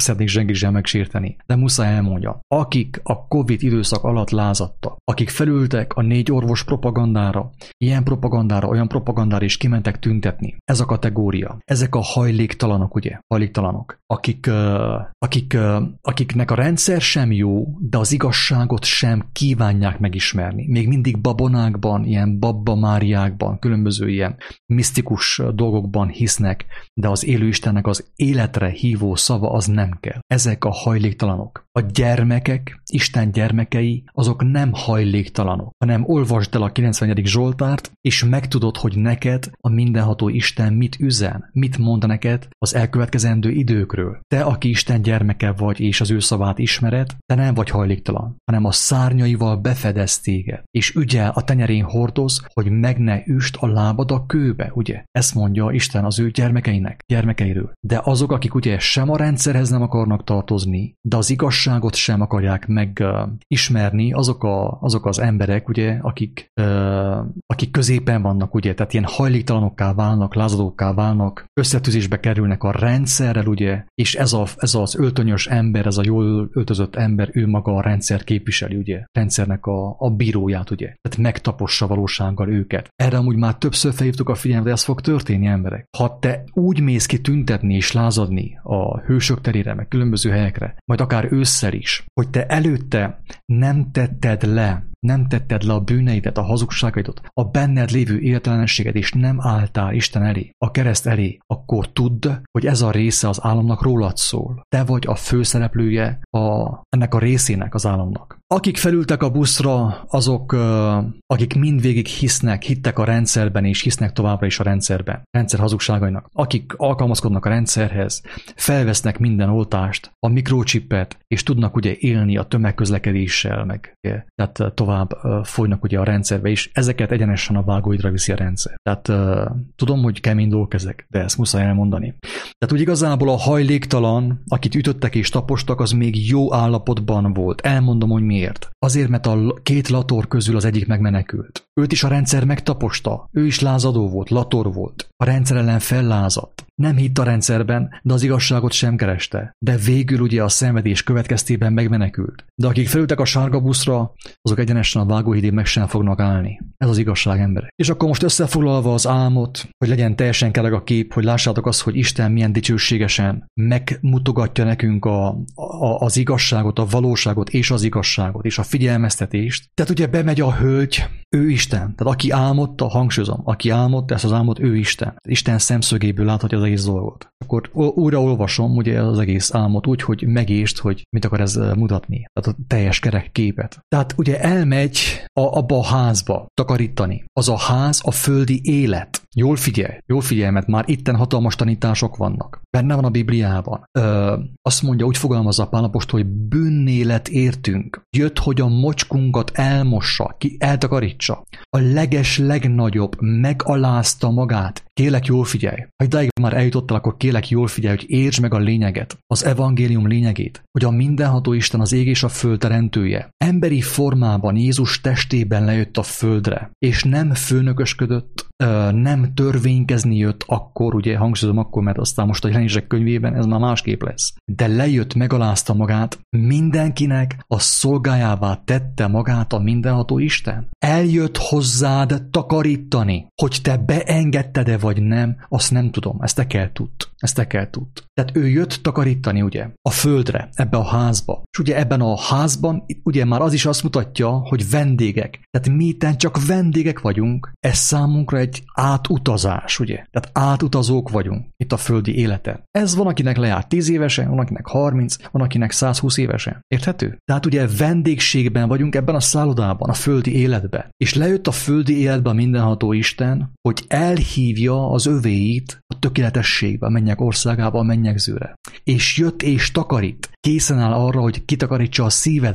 szeretnék zsengit sem megsérteni, de muszáj elmondja. Akik a Covid időszak alatt lázadtak, akik felültek a négy orvos propagandára, ilyen propagandára, olyan propagandára is kimentek tüntetni. Ez a kategória. Ezek a hajléktalanok, ugye? Hajléktalanok. Akik, uh, akik, uh, akiknek a rendszer sem jó, de az igazságot sem kívánják megismerni. Még mindig babonákban, ilyen babba máriákban, különböző ilyen misztikus dolgokban hisznek, de az élő Istennek az életre hívó szava az nem kell. Ezek a hajléktalanok. A gyermekek, Isten gyermekei, azok nem hajléktalanok, hanem olvasd el a kilencvenedik Zsoltárt, és megtudod, hogy neked a mindenható Isten mit üzen, mit mond neked az elkövetkezendő időkről. Te, aki Isten gyermeke vagy, és az ő szavát ismered, te nem vagy hajléktalan, hanem a szárnyaival befedez téged, és ügyel a tenyerén hordoz, hogy meg ne üst a lábad a kőbe, ugye? Ezt mondja Isten az ő gyermekeinek, gyermekeiről. De azok, akik ugye sem a rendszerhez nem akarnak tartozni, de az igazságot sem akarják megismerni, uh, azok, a, azok az emberek, ugye, akik, uh, akik középen vannak, ugye, tehát ilyen hajléktalanokká válnak, lázadókká válnak, összetűzésbe kerülnek a rendszerrel, ugye, és ez, a, ez az öltönyös ember, ez a jól öltözött ember, ő maga a rendszer képviseli, ugye, rendszernek a, a bíróját, ugye, tehát megtapossa valósággal őket. Erre amúgy már többször felhívtuk a figyelmet, de ez fog történni, emberek. Ha te úgy mész ki tüntetni és lázadni a Hősök terére, meg különböző helyekre, majd akár ősszel is, hogy te előtte nem tetted le, nem tetted le a bűneidet, a hazugságaidat, a benned lévő értelenséget, és nem álltál Isten elé, a kereszt elé, akkor tudd, hogy ez a része az államnak rólad szól. Te vagy a főszereplője a, ennek a részének az államnak. Akik felültek a buszra, azok, akik mindvégig hisznek, hittek a rendszerben, és hisznek továbbra is a rendszerben, rendszer hazugságainak. Akik alkalmazkodnak a rendszerhez, felvesznek minden oltást, a mikrochippet, és tudnak ugye élni a tömegközlekedéssel, meg ugye, tehát tovább folynak ugye a rendszerbe, és ezeket egyenesen a vágóidra viszi a rendszer. Tehát uh, tudom, hogy kemény dolgok ezek, de ezt muszáj elmondani. Tehát úgy igazából a hajléktalan, akit ütöttek és tapostak, az még jó állapotban volt. Elmondom, hogy miért. Azért, mert a két lator közül az egyik megmenekült. Őt is a rendszer megtaposta. Ő is lázadó volt, lator volt. A rendszer ellen fellázadt. Nem hitt a rendszerben, de az igazságot sem kereste. De végül ugye a szenvedés következtében megmenekült. De akik felültek a sárga buszra, azok egyenesen a vágóhídén meg sem fognak állni. Ez az igazság, emberek. És akkor most összefoglalva az álmot, hogy legyen teljesen kerek a kép, hogy lássátok azt, hogy Isten milyen dicsőségesen megmutogatja nekünk a, a, az igazságot, a valóságot és az igazságot, és a figyelmeztetést. Tehát ugye bemegy a hölgy, ő Isten. Tehát aki álmodta, hangsúlyozom, aki álmodta ezt az álmot, ő Isten. Isten szemszögéből láthatja az egész dolgot. Akkor újra olvasom ugye az egész álmot úgy, hogy megést, hogy mit akar ez mutatni. Tehát a teljes kerek képet. Tehát ugye elmegy a, abba a házba takarítani. Az a ház a földi élet. Jól figyelj, jól figyelj, mert már itten hatalmas tanítások vannak. Benne van a Bibliában. Ö, azt mondja, úgy fogalmazza Pál apostol, hogy bűnélet értünk. Jött, hogy a mocskunkat elmossa, ki eltakarítsa. A leges legnagyobb megalázta magát. Kélek, jól figyelj. Ha idáig már eljutottál, akkor kélek, jól figyelj, hogy értsd meg a lényeget, az evangélium lényegét, hogy a mindenható Isten az ég és a föld teremtője. Emberi formában Jézus testében lejött a földre, és nem főnökösködött, nem törvénykezni jött akkor, ugye hangsúlyozom akkor, mert aztán most a Jelenések könyvében ez már másképp lesz. De lejött, megalázta magát, mindenkinek a szolgájává tette magát a mindenható Isten. Eljött hozzád takarítani, hogy te beengedted-e vagy nem, azt nem tudom, ezt te kell tudd. Ezt te kell tudd. Tehát ő jött takarítani, ugye, a földre, ebbe a házba. És ugye ebben a házban, ugye már az is azt mutatja, hogy vendégek. Tehát mi itten csak vendégek vagyunk, ez számunkra egy átutazás, ugye. Tehát átutazók vagyunk itt a földi életen. Ez van, akinek lejárt tíz évesen, van, akinek harminc, van, akinek százhúsz évesen. Érthető? Tehát ugye vendégségben vagyunk ebben a szállodában, a földi életben. És lejött a földi életbe a mindenható Isten, hogy elhívja az övéit a tökéletességbe, a mennyek országába, a mennyegzőre. És jött és takarít. Készen áll arra, hogy kitakarítsa a szívedet,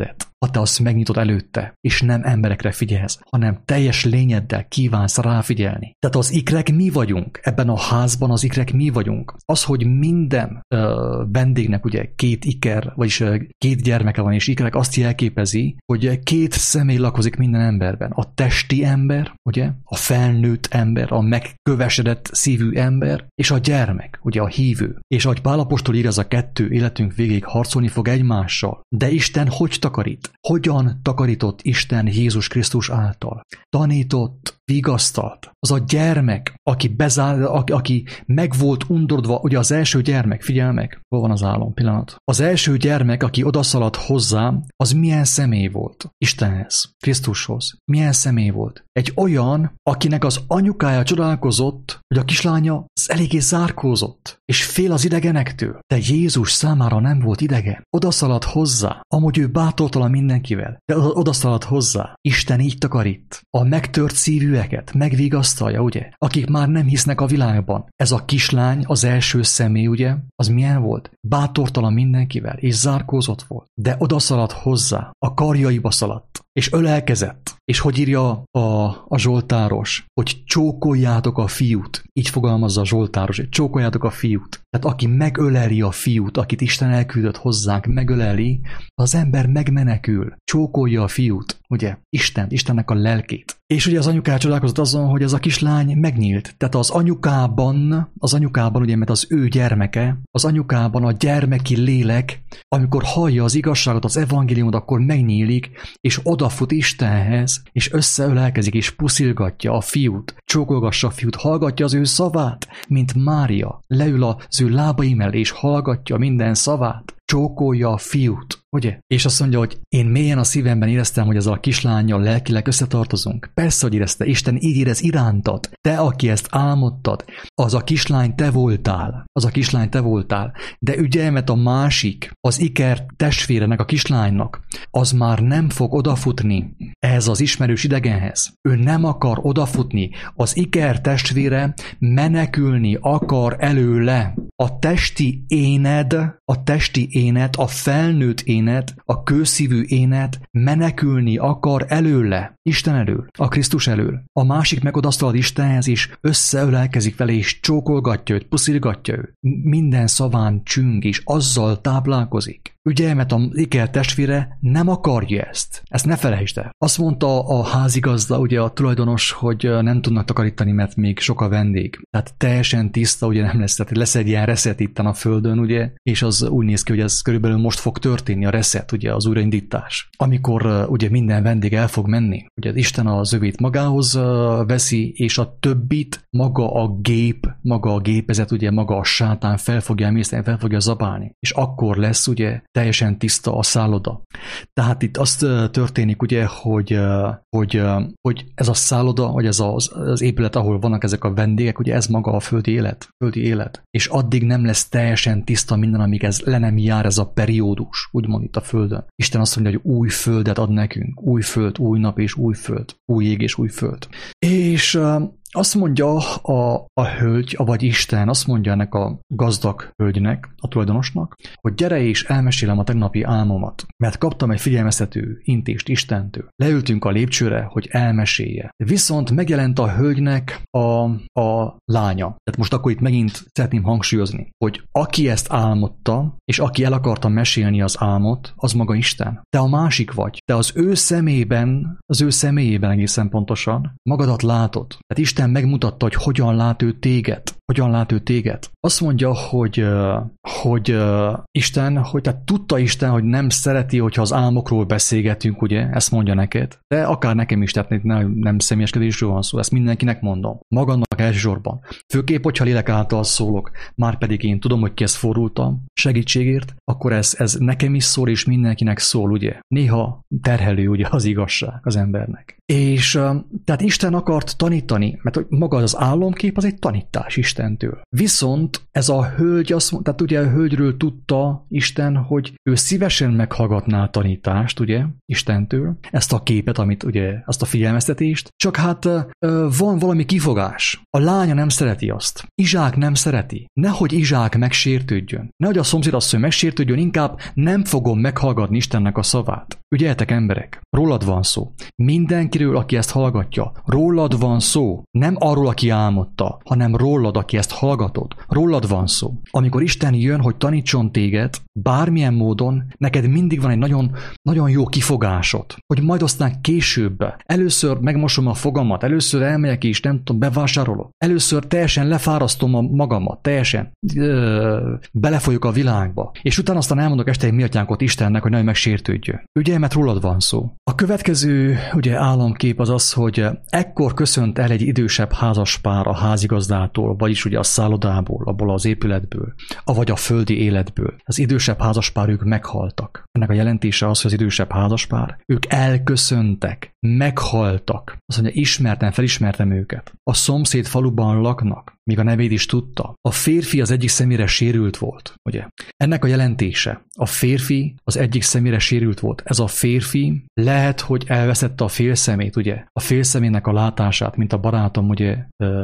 ha te azt megnyitod előtte, és nem emberekre figyelsz, hanem teljes lényeddel kívánsz ráfigyelni. Tehát az ikrek mi vagyunk, ebben a házban az ikrek mi vagyunk. Az, hogy minden ö, vendégnek ugye két iker, vagyis ö, két gyermeke van, és ikrek azt jelképezi, hogy két személy lakozik minden emberben. A testi ember, ugye, a felnőtt ember, a megkövesedett szívű ember, és a gyermek, ugye a hívő. És ahogy Pál apostol ír, ez a kettő életünk végéig harcolni fog egymással. De Isten hogy takarít? Hogyan takarított Isten Jézus Krisztus által? Tanított, vigasztalt. Az a gyermek, aki, bezár, aki, aki meg volt undorodva, ugye az első gyermek, figyelj meg, hol van az álom, pillanat. Az első gyermek, aki odaszaladt hozzá, az milyen személy volt? Istenhez, Krisztushoz. Milyen személy volt? Egy olyan, akinek az anyukája csodálkozott, hogy a kislánya az eléggé zárkózott, és fél az idegenektől. De Jézus számára nem volt idegen. Odaszaladt hozzá, amúgy ő bátortalan mindenkivel, de odaszaladt hozzá. Isten így takarít. A megtört szívűeket megvigasztalja, ugye? Akik már nem hisznek a világban. Ez a kislány, az első személy, ugye? Az milyen volt? Bátortalan mindenkivel, és zárkózott volt. De odaszaladt hozzá, a karjaiba szaladt, és ölelkezett. És hogy írja a, a Zsoltáros, hogy csókoljátok a fiút. Így fogalmazza a Zsoltáros, hogy csókoljátok a fiút. Tehát aki megöleli a fiút, akit Isten elküldött hozzánk, megöleli, az ember megmenekül. Csókolja a fiút, ugye? Isten, Istennek a lelkét. És ugye az anyuká csodálkozott azon, hogy ez a kislány megnyílt. Tehát az anyukában, az anyukában, ugye, mert az ő gyermeke, az anyukában a gyermeki lélek, amikor hallja az igazságot, az evangéliumot, akkor megnyílik, és odafut Istenhez, és összeölelkezik, és puszilgatja a fiút, csókolgassa a fiút, hallgatja az ő szavát, mint Mária. Leül az ő lábai mellé, és hallgatja minden szavát, csókolja a fiút. Ugye? És azt mondja, hogy én mélyen a szívemben éreztem, hogy ezzel a kislánnyal lelkileg összetartozunk. Persze, hogy érezte, Isten így érez irántad. Te, aki ezt álmodtad, az a kislány te voltál. Az a kislány te voltál. De ügyelj, mert a másik, az iker testvérenek, a kislánynak, az már nem fog odafutni ehhez az ismerős idegenhez. Ő nem akar odafutni. Az iker testvére menekülni akar előle. A testi éned, a testi énet, a felnőtt énet, a kőszívű énet menekülni akar előle, Isten elől, a Krisztus elől. A másik meg odaszalad Istenhez, és összeölelkezik vele, és csókolgatja őt, puszilgatja őt. Minden szaván csüng, és azzal táplálkozik. Ugye, mert a iker testvére nem akarja ezt. Ezt ne felejtsd el. Azt mondta a házigazda, ugye a tulajdonos, hogy nem tudnak takarítani, mert még sok a vendég. Tehát teljesen tiszta, ugye nem lesz. Tehát lesz egy ilyen reset itten a földön, ugye, és az úgy néz ki, hogy ez körülbelül most fog történni, a reset, ugye, az újraindítás. Amikor ugye minden vendég el fog menni. Ugye Isten az övét magához veszi, és a többit maga a gép, maga a gépezet, ugye maga a sátán fel fogja emészteni, fel fogja zabálni. És akkor lesz, ugye, teljesen tiszta a szálloda. Tehát itt azt történik, ugye, hogy, hogy, hogy ez a szálloda, vagy ez az, az épület, ahol vannak ezek a vendégek, ugye ez maga a földi élet, földi élet. És addig nem lesz teljesen tiszta minden, amíg ez le nem jár ez a periódus, úgymond itt a földön. Isten azt mondja, hogy új földet ad nekünk, új föld, új nap és új föld, új ég és új föld. És azt mondja a, a hölgy, vagy Isten, azt mondja ennek a gazdag hölgynek, a tulajdonosnak, hogy gyere és elmesélem a tegnapi álmomat, mert kaptam egy figyelmeztető intést Istentől. Leültünk a lépcsőre, hogy elmesélje. Viszont megjelent a hölgynek a, a lánya. Tehát most akkor itt megint szeretném hangsúlyozni, hogy aki ezt álmodta, és aki el akarta mesélni az álmot, az maga Isten. Te a másik vagy. Te az ő szemében, az ő személyében egészen pontosan magadat látod. Tehát Isten megmutatta, hogy hogyan lát ő téged. Hogyan lát ő téged. Azt mondja, hogy, hogy Isten, hogy tehát tudta Isten, hogy nem szereti, hogyha az álmokról beszélgetünk, ugye, ezt mondja neked. De akár nekem is, tehát nem, nem személyeskedésről van szó, ezt mindenkinek mondom. Magamnak elsősorban. Főképp, hogyha lélek által szólok, már pedig én tudom, hogy kihez fordultam segítségért, akkor ez, ez nekem is szól, és mindenkinek szól, ugye. Néha terhelő, ugye, az igazság az embernek. És tehát Isten akart tanítani, mert maga az álomkép az egy tanítás Isten Istentől. Viszont ez a hölgy, azt mondta, tehát ugye a hölgyről tudta Isten, hogy ő szívesen meghallgatná a tanítást, ugye, Istentől, ezt a képet, amit ugye, azt a figyelmeztetést, csak hát van valami kifogás. A lánya nem szereti azt. Izsák nem szereti. Nehogy Izsák megsértődjön. Nehogy a szomszédasszony megsértődjön, inkább nem fogom meghallgatni Istennek a szavát. Ügyeljetek, emberek, rólad van szó. Mindenkiről, aki ezt hallgatja, rólad van szó. Nem arról, aki álmodta, hanem rólad, aki ezt hallgatod. Rólad van szó. Amikor Isten jön, hogy tanítson téged, bármilyen módon, neked mindig van egy nagyon, nagyon jó kifogásod, hogy majd aztán később, először megmosom a fogamat, először elmegyek és nem tudom, bevásárolok, először teljesen lefárasztom a magamat, teljesen ö, belefolyok a világba, és utána aztán elmondok este egy mi atyánkot Istennek, hogy nagyon megsértődjön. Ugye, mert rólad van szó. A következő ugye államkép az az, hogy ekkor köszönt el egy idősebb házaspár a házigazdától, vagyis ugye a szállodából, abból az épületből, avagy a földi életből. Az idősebb házaspár, ők meghaltak. Ennek a jelentése az, hogy az idősebb házaspár, ők elköszöntek, meghaltak. Azt mondja, ismertem, felismertem őket. A szomszéd faluban laknak, míg a nevét is tudta. A férfi az egyik szemére sérült volt, ugye? Ennek a jelentése. A férfi az egyik szemére sérült volt. Ez a férfi lehet, hogy elveszette a félszemét, ugye? A félszemének a látását, mint a barátom, ugye,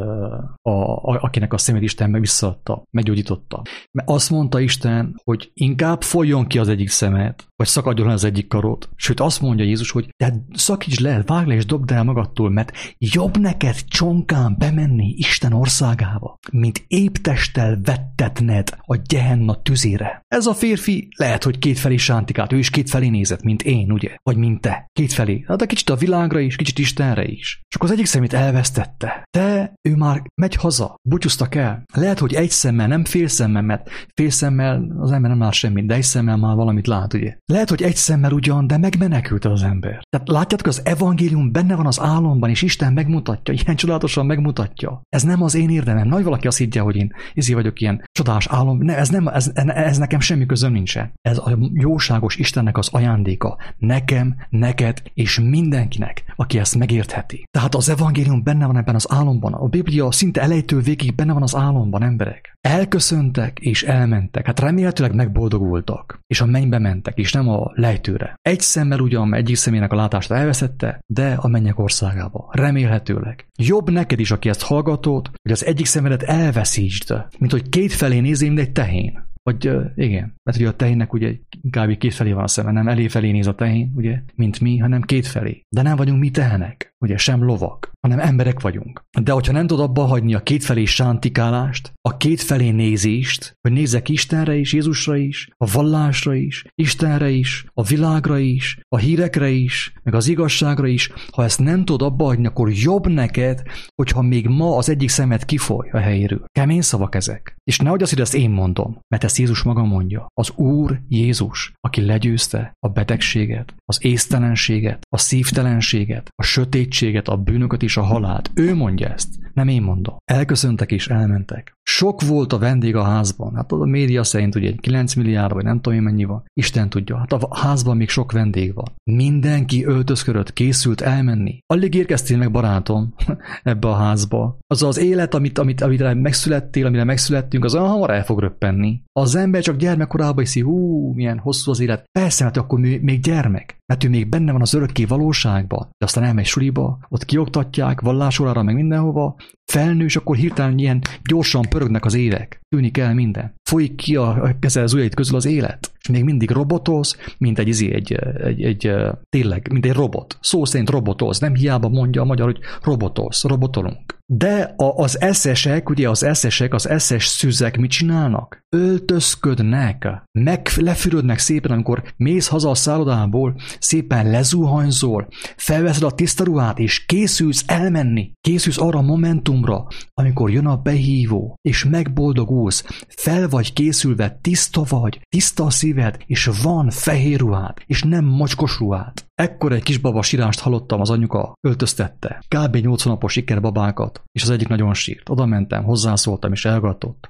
a, a, akinek a szemét Isten meg visszaadta, meggyógyította. Mert azt mondta Isten, hogy inkább folyjon ki az egyik szemed, vagy szakadjon le az egyik karod. Sőt, azt mondja Jézus, hogy de szakíts le, vágd le és dobd el magadtól, mert jobb neked csonkán bemenni Isten országába, mint épp testtel vettetned a Gehenna tüzére. Ez a férfi lehet, hogy kétfelé sántikált, ő is kétfelé nézett, mint én, ugye? Vagy mint te. Kétfelé. Hát kicsit a világra is, kicsit Istenre is. Csak az egyik szemét elvesztette. De ő már megy haza, búcsúztak el. Lehet, hogy egy szemmel, nem fél szemmel, mert fél szemmel az ember nem lát semmit, de egy szemmel már valamit lát, ugye? Lehet, hogy egy szemmel ugyan, de megmenekült az ember. Tehát látjátok, az evangélium benne van az álomban, és Isten megmutatja, ilyen csodálatosan megmutatja. Ez nem az én érdemem. Nagy valaki azt higgye, hogy én izé vagyok ilyen csodás álom. Ne, ez, nem, ez, ez nekem semmi közöm nincsen. Ez a jóságos Istennek az ajándéka. Nekem, neked és mindenkinek, aki ezt megértheti. Tehát az evangélium benne van ebben az álomban. A Biblia szinte elejétől végig benne van az álomban, emberek. Elköszöntek és elmentek. Hát remélhetőleg megboldogultak. És a mennybe mentek, és nem a lejtőre. Egy szemmel ugyan egyik szemének a látást elveszette, de a mennyek országába. Remélhetőleg. Jobb neked is, aki ezt hallgatod, hogy az egyik szemedet elveszítsd, mint hogy kétfelé nézzél, mint egy tehén. Vagy uh, igen, mert ugye a tehénnek ugye kb. Kétfelé van a szeme, nem eléfelé néz a tehén, ugye, mint mi, hanem kétfelé. De nem vagyunk mi tehenek, ugye, sem lovak, hanem emberek vagyunk. De hogyha nem tudod abba hagyni a kétfelé sántikálást, a kétfelé nézést, hogy nézzek Istenre is, Jézusra is, a vallásra is, Istenre is, a világra is, a hírekre is, meg az igazságra is, ha ezt nem tudod abba hagyni, akkor jobb neked, hogyha még ma az egyik szemed kifoly a helyéről. Kemény szavak ezek. És nehogy azt, hogy ezt én mondom, mert ezt Jézus maga mondja. Az Úr Jézus, aki legyőzte a betegséget, az észtelenséget, a szívtelenséget, a sötétséget, a bűnöket és a halált. Ő mondja ezt, nem én mondom. Elköszöntek és elmentek. Sok volt a vendég a házban. Hát a média szerint ugye egy kilenc milliárd, vagy nem tudom mennyi van. Isten tudja. Hát a házban még sok vendég van. Mindenki öltözködött, készült elmenni. Alig érkeztél meg, barátom, ebbe a házba. Az az élet, amit, amit, amire megszülettél, amire megszülettünk, az olyan hamar el fog röppenni. Az ember csak gyermekkorában hiszi, hú, milyen hosszú az élet. Persze, hát akkor még gyermek. Mert ő még benne van az örökké valóságban. De aztán elmegy suliba, ott kioktatják, vallásórára, meg mindenhova. Felnő, és akkor hirtelen ilyen gyorsan pörögnek az évek. Tűnik el minden. Folyik ki a kezel az ujjait közül az élet. És még mindig robotolsz, mint egy, egy, egy, egy, egy tényleg, mint egy robot. Szó szerint robotolsz. Nem hiába mondja a magyar, hogy robotolsz, robotolunk. De a, az eszesek, ugye az eszesek, az eszes szüzek mit csinálnak? Öltözködnek, meg lefürödnek szépen, amikor mész haza a szállodából, szépen lezuhanyzol, felveszed a tiszta ruhát, és készülsz elmenni. Készülsz arra a momentumra, amikor jön a behívó, és megboldogulsz, fel vagy készülve, tiszta vagy, tiszta a szíved, és van fehér ruhád, és nem mocskos ruhád. Ekkor egy kisbaba sírást hallottam, az anyuka öltöztette. Kb. nyolcvan napos ikerbabákat, és az egyik nagyon sírt. Oda mentem, hozzászóltam, és elgatott.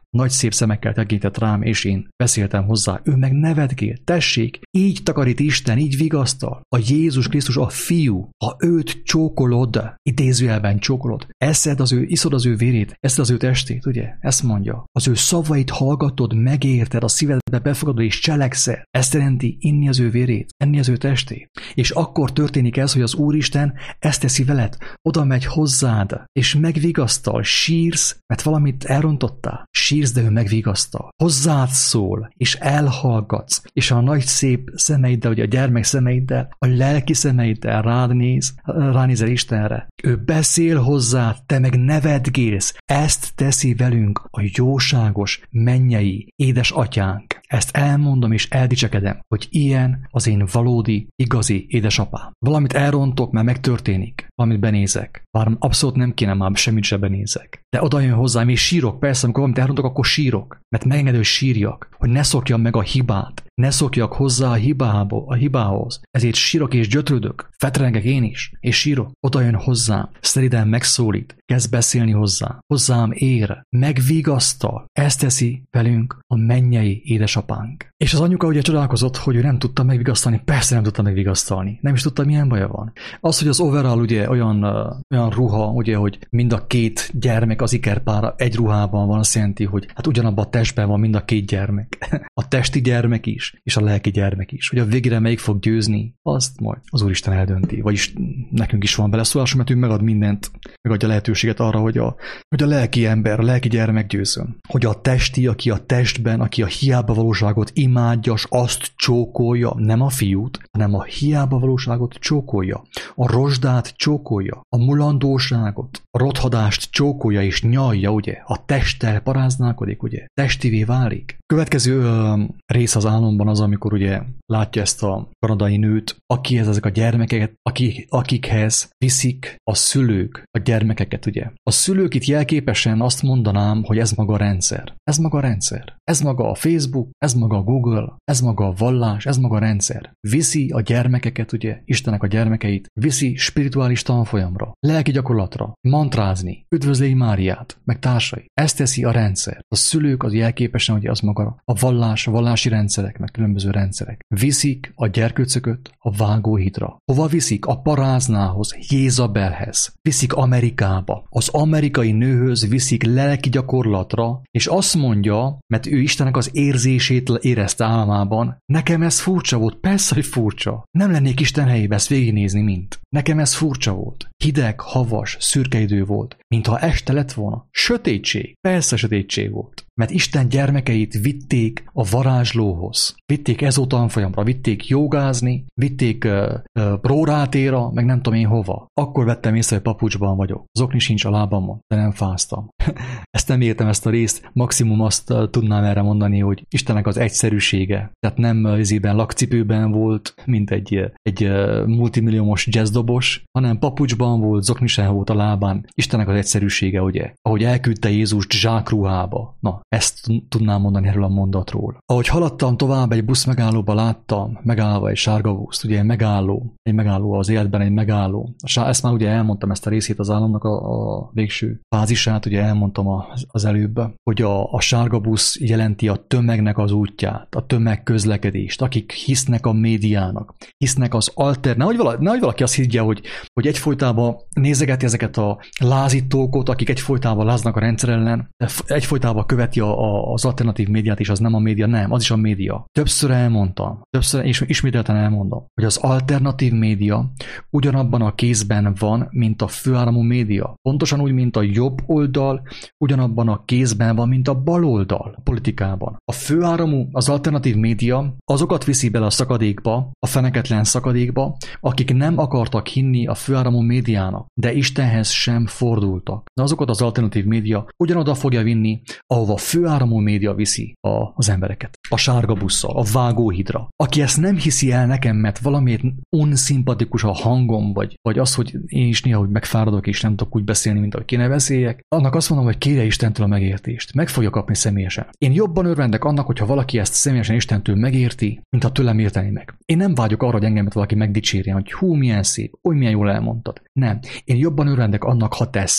nagy szép szemekkel tekintett rám, és én beszéltem hozzá. Ő meg nevetgél. Tessék, így takarít Isten, így vigasztal. A Jézus Krisztus a fiú. Ha őt csókolod, idézőjelben csókolod, eszed az ő, iszod az ő vérét, eszed az ő testét, ugye? Ezt mondja. Az ő szavait hallgatod, megérted, a szívedbe befogadod és cselekszel. Ezt jelenti inni az ő vérét, enni az ő testét. És akkor történik ez, hogy az Úristen ezt teszi veled, oda megy hozzád, és megvigasztal, sírsz, mert valamit elrontottál. Sírsz, de ő megvigasztal. Hozzád szól, és elhallgatsz, és a nagy szép szemeiddel, ugye a gyermek szemeiddel, a lelki szemeiddel rád néz, ránézel Istenre. Ő beszél hozzád, te meg nevetgélsz. Ezt teszi velünk a jóságos, mennyei édesatyánk. Ezt elmondom és eldicsekedem, hogy ilyen az én valódi, igazi édesapám. Valamit elrontok, mert megtörténik. Valamit benézek. Bár abszolút nem kéne már semmit se benézek. De oda jön hozzám, és sírok. Persze, amikor valamit elrontok, akkor sírok. Mert megengedő, hogy sírjak. Hogy ne szokjam meg a hibát. Ne szokjak hozzá a hibába, a hibához. Ezért sírok és gyötrődök. Fetrengek én is. És sírok. Oda jön hozzám. Szeriden megszólít. Kezd beszélni hozzá. Hozzám ér. Megvigasztal. Ezt teszi velünk a mennyei édesapánk. És az anyuka ugye csodálkozott, hogy ő nem tudta megvigasztalni. Persze nem tudta megvigasztalni. Nem is tudta, milyen baja van. Az, hogy az overall ugye olyan, uh, olyan ruha, ugye, hogy mind a két gyermek az ikerpára egy ruhában van, azt jelenti, hogy hát ugyanabban a testben van mind a két gyermek. A testi gyermek is, és a lelki gyermek is. Hogy a végére melyik fog győzni, azt majd az Úristen eldönti. Vagyis nekünk is van beleszólás, mert ő megad mindent, megadja lehetőséget arra, hogy a, hogy a lelki ember, a lelki gyermek győzön. Hogy a testi, aki a testben, aki a hiába valóságot imádja, azt csókolja, nem a fiút, hanem a hiába valóságot csókolja. A rozsdát csókolja, a mulandóságot, a rothadást csókolja és nyalja, ugye? A testtel paráználkodik, ugye? Testivé válik. Következő ö, rész az álomban az, amikor ugye látja ezt a kanadai nőt, akihez ezek a gyermekeket, akik, akikhez viszik a szülők a gyermekeket, ugye? A szülők itt jelképesen azt mondanám, hogy ez maga a rendszer. Ez maga a rendszer. Ez maga a Facebook, ez maga a Google, ez maga a vallás, ez maga a rendszer. Viszi a gyermekeket, ugye? Istenek a gyermekeit, viszi spirituális tanfolyamra, lelki gyakorlatra, mantrázni, üdvözlégy Máriát, meg társai. Ezt teszi a rendszer. A szülők az jelképesen, ugye az maga a vallás, a vallási rendszerek, meg különböző rendszerek. Viszik a gyerkőcököt a vágóhídra. Hova viszik? A paráznához, Jézabelhez. Viszik Amerikába. Az amerikai nőhöz viszik lelki gyakorlatra, és azt mondja, mert ő Istennek az érzését érezte álmában, nekem ez furcsa volt, persze, hogy furcsa. Nem lennék Isten helyébe ezt végignézni, mint. Nekem ez furcsa volt. Hideg, havas, szürke idő volt, mintha este lett volna. Sötétség. Persze sötétség volt. Mert Isten gyermekeit vitték a varázslóhoz. Vitték ezótanfolyamra, vitték jogázni, vitték uh, uh, prórátéra, meg nem tudom én hova. Akkor vettem észre, hogy papucsban vagyok. Zokni sincs a lábamon, de nem fáztam. Ezt nem értem, ezt a részt. Maximum azt uh, tudnám erre mondani, hogy Istennek az egyszerűsége. Tehát nem uh, izében lakcipőben volt, mint egy, uh, egy uh, multimilliómos jazzdobos, hanem papucsban volt, zokni sem volt a lábán. Istennek az egyszerűsége, ugye? Ahogy elküldte Jézust zsákruhába. Na, ezt tudnám mondani erről a mondatról. Ahogy haladtam tovább, egy busz megállóba láttam, megállva egy sárga buszt, ugye egy megálló, egy megálló az életben egy megálló. Ezt már ugye elmondtam, ezt a részét az államnak a, a végső fázisát, ugye elmondtam az, az előbb, hogy a, a sárga busz jelenti a tömegnek az útját, a tömegközlekedést, akik hisznek a médiának, hisznek az alter... Nehogy valaki, nehogy valaki azt higgye, hogy, hogy egyfolytában nézegeti ezeket a lázítókot, akik egyfolytában láznak a rendszer ellen, egyfolytában követi A, a, az alternatív médiát is, az nem a média, nem, az is a média. Többször elmondtam, többször, és ismételten elmondom, hogy az alternatív média ugyanabban a kézben van, mint a főáramú média. Pontosan úgy, mint a jobb oldal, ugyanabban a kézben van, mint a bal oldal a politikában. A főáramú, az alternatív média azokat viszi bele a szakadékba, a feneketlen szakadékba, akik nem akartak hinni a főáramú médiának, de Istenhez sem fordultak. De azokat az alternatív média ugyanoda fogja vinni, ahova főáramú média viszi a, az embereket. A sárga busszal, a vágóhídra. Aki ezt nem hiszi el nekem, mert valamiért unszimpatikus a hangom, vagy, vagy az, hogy én is néha hogy megfáradok, és nem tudok úgy beszélni, mint ahogy kéne beszéljek, annak azt mondom, hogy kérje Istentől a megértést. Meg fogja kapni személyesen. Én jobban örvendek annak, hogyha valaki ezt személyesen Istentől megérti, mint ha tőlem érteni meg. Én nem vágyok arra, hogy engemet valaki megdicsérjen, hogy hú, milyen szép, oly milyen jól elmondtad. Nem. Én jobban örvendek annak, ha te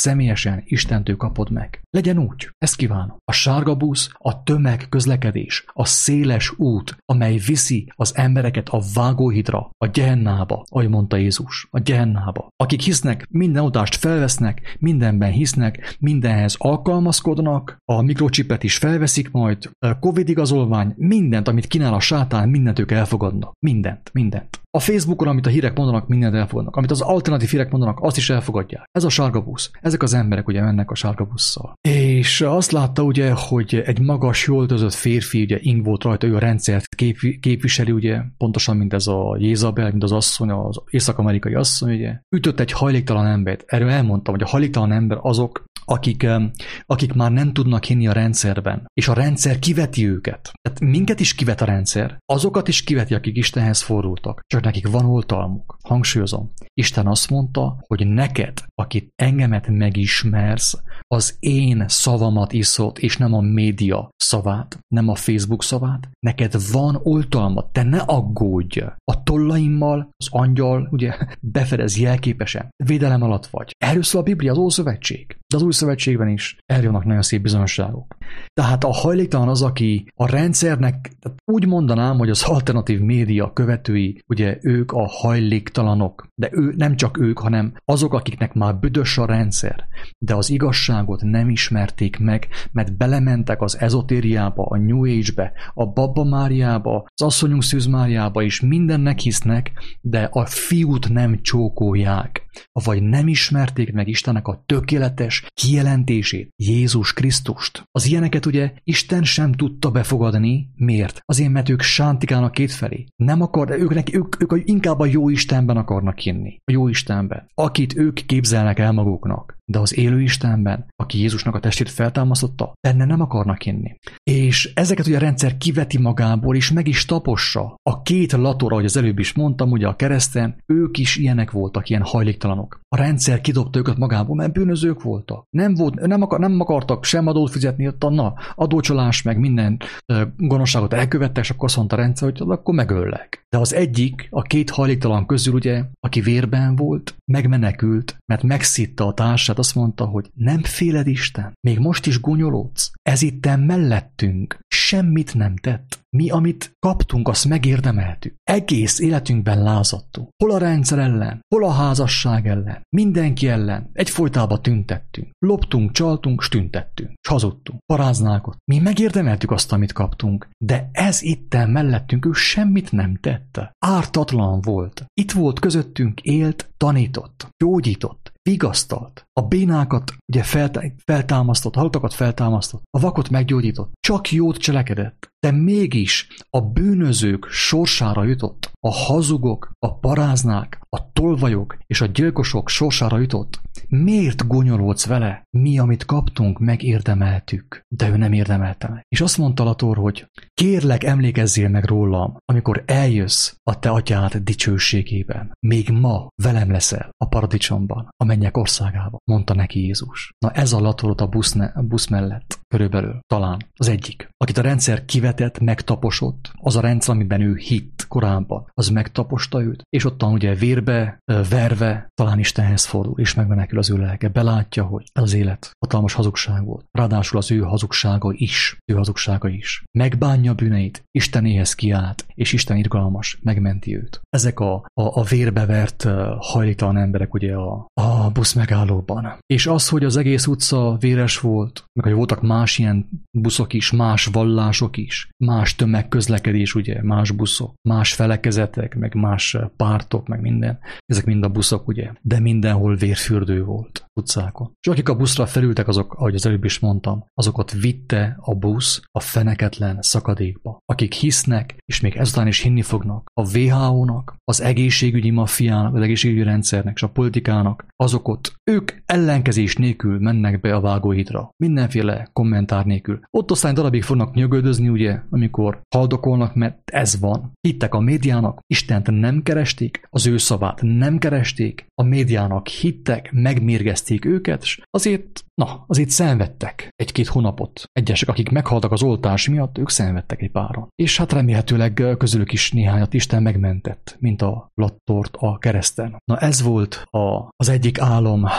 személyesen Istentől kapod meg. Legyen úgy, ezt kívánom. A sárga busz, a tömegközlekedés, a széles út, amely viszi az embereket a vágóhidra, a Gehennába, ahogy mondta Jézus, a Gehennába. Akik hisznek, minden utást felvesznek, mindenben hisznek, mindenhez alkalmazkodnak, a mikrocsipet is felveszik majd, Covid igazolvány, mindent, amit kínál a sátán, mindent ők elfogadnak. Mindent, mindent. A Facebookon, amit a hírek mondanak, mindent elfogadnak. Amit az alternatív hírek mondanak, azt is elfogadják. Ez a sárga busz. Ezek az emberek ugye mennek a sárga busszal. És azt látta ugye, hogy egy magas, jól öltözött férfi, ugye ing volt rajta, ő a rendszert kép, képviseli, ugye, pontosan, mint ez a Jézabel, mint az asszony, az észak-amerikai asszony, ugye. Ütött egy hajléktalan embert. Erről elmondtam, hogy a hajléktalan ember azok, akik, akik már nem tudnak hinni a rendszerben, és a rendszer kiveti őket. Tehát minket is kivet a rendszer, azokat is kiveti, akik Istenhez fordultak, csak nekik van oltalmuk. Hangsúlyozom, Isten azt mondta, hogy neked, akit engemet megismersz, az én szavamat iszod, és nem a média szavát, nem a Facebook szavát, neked van oltalmat, te ne aggódj. A tollaimmal az angyal, ugye, befedez jelképesen, védelem alatt vagy. Erről szól a Biblia, az Ószövetség. De az Új Szövetségben is erről vannak nagyon szép bizonyosságok. Tehát a hajléktalan az, aki a rendszernek, úgy mondanám, hogy az alternatív média követői, ugye ők a hajléktalanok, de ő, nem csak ők, hanem azok, akiknek már büdös a rendszer, de az igazságot nem ismerték meg, mert belementek az ezotériába, a New Age-be, a Babba Máriába, az Asszonyunk Szűz Máriába, és mindennek hisznek, de a fiút nem csókolják, vagy nem ismerték meg Istennek a tökéletes kijelentését, Jézus Krisztust. Az ilyeneket ugye Isten sem tudta befogadni. Miért? Azért, mert ők sántikálnak kétfelé. Nem akar, ők, ők, ők inkább a jó Istenben akarnak hinni. A jó Istenben. Akit ők képzelnek el maguknak. De az élő Istenben, aki Jézusnak a testét feltámasztotta, benne nem akarnak hinni. És ezeket ugye a rendszer kiveti magából, és meg is tapossa. A két lator, ahogy az előbb is mondtam, ugye a kereszten, ők is ilyenek voltak, ilyen hajléktalanok. A rendszer kidobta őket magából, mert bűnözők voltak. Nem, volt, nem, akar, nem akartak sem adót fizetni, ott a na, adócsalás, meg minden uh, gonoszságot elkövettek, és akkor azt mondta a rendszer, hogy akkor megöllek. De az egyik, a két hajléktalan közül ugye, aki vérben volt, megmenekült, mert megszitta a társát, azt mondta, hogy nem féled Isten, még most is gúnyolódsz, ez itten mellettünk, semmit nem tett. Mi, amit kaptunk, azt megérdemeltük. Egész életünkben lázadtunk. Hol a rendszer ellen, hol a házasság ellen, mindenki ellen. Egyfolytában tüntettünk. Loptunk, csaltunk, s tüntettünk. S hazudtunk, paráználkodtunk. Mi megérdemeltük azt, amit kaptunk, de ez itten mellettünk, ő semmit nem tette. Ártatlan volt. Itt volt közöttünk, élt, tanított, gyógyított, vigasztalt. A bénákat ugye feltámasztott, a haltakat feltámasztott, a vakot meggyógyított. Csak jót cselekedett. De mégis a bűnözők sorsára jutott, a hazugok, a paráznák, a tolvajok és a gyilkosok sorsára jutott. Miért gúnyolódsz vele? Mi, amit kaptunk, megérdemeltük, de ő nem érdemelte meg. És azt mondta Lator, hogy kérlek, emlékezzél meg rólam, amikor eljössz a te atyád dicsőségében. Még ma velem leszel a paradicsomban, a mennyek országában, mondta neki Jézus. Na ez a Latorot a busz, ne, a busz mellett. Körülbelül, talán az egyik. Akit a rendszer kivetett, megtaposott, az a rendszer, amiben ő hitt korábban, az megtaposta őt, és ottan ugye vérbe, verve, talán Istenhez fordul, és megmenekül az ő lelke. Belátja, hogy ez az élet hatalmas hazugság volt. Ráadásul az ő hazugsága is, ő hazugsága is. Megbánja a bűneit, Istenéhez kiállt, és Isten irgalmas, megmenti őt. Ezek a, a, a vérbevert hajléktalan emberek ugye a, a busz megállóban. És az, hogy az egész utca véres volt, meg hogy voltak más ilyen buszok is, más vallások is, más tömegközlekedés, ugye, más buszok, más felekezetek, meg más pártok, meg minden. Ezek mind a buszok, ugye, de mindenhol vérfürdő volt utcákon. És akik a buszra felültek, azok, ahogy az előbb is mondtam, azokat vitte a busz a feneketlen szakadékba. Akik hisznek, és még ezután is hinni fognak, a vé há ó-nak, az egészségügyi maffiának, az egészségügyi rendszernek, és a politikának, azok ott, ők ellenkezés nélkül mennek be a vágóhídra. Mindenféle kommentár nélkül. Ott aztán darabig fognak nyögödözni, ugye, amikor haldokolnak, mert ez van. Hittek a médiának, Istent nem keresték, az ő szavát nem keresték, a médiának hittek, megmérgezték őket, és azért, na, azért szenvedtek egy-két hónapot. Egyesek, akik meghaltak az oltás miatt, ők szenvedtek egy páron. És hát remélhetőleg közülük is néhányat Isten megmentett, mint a Lattort a kereszten. Na ez volt a, az egyik álom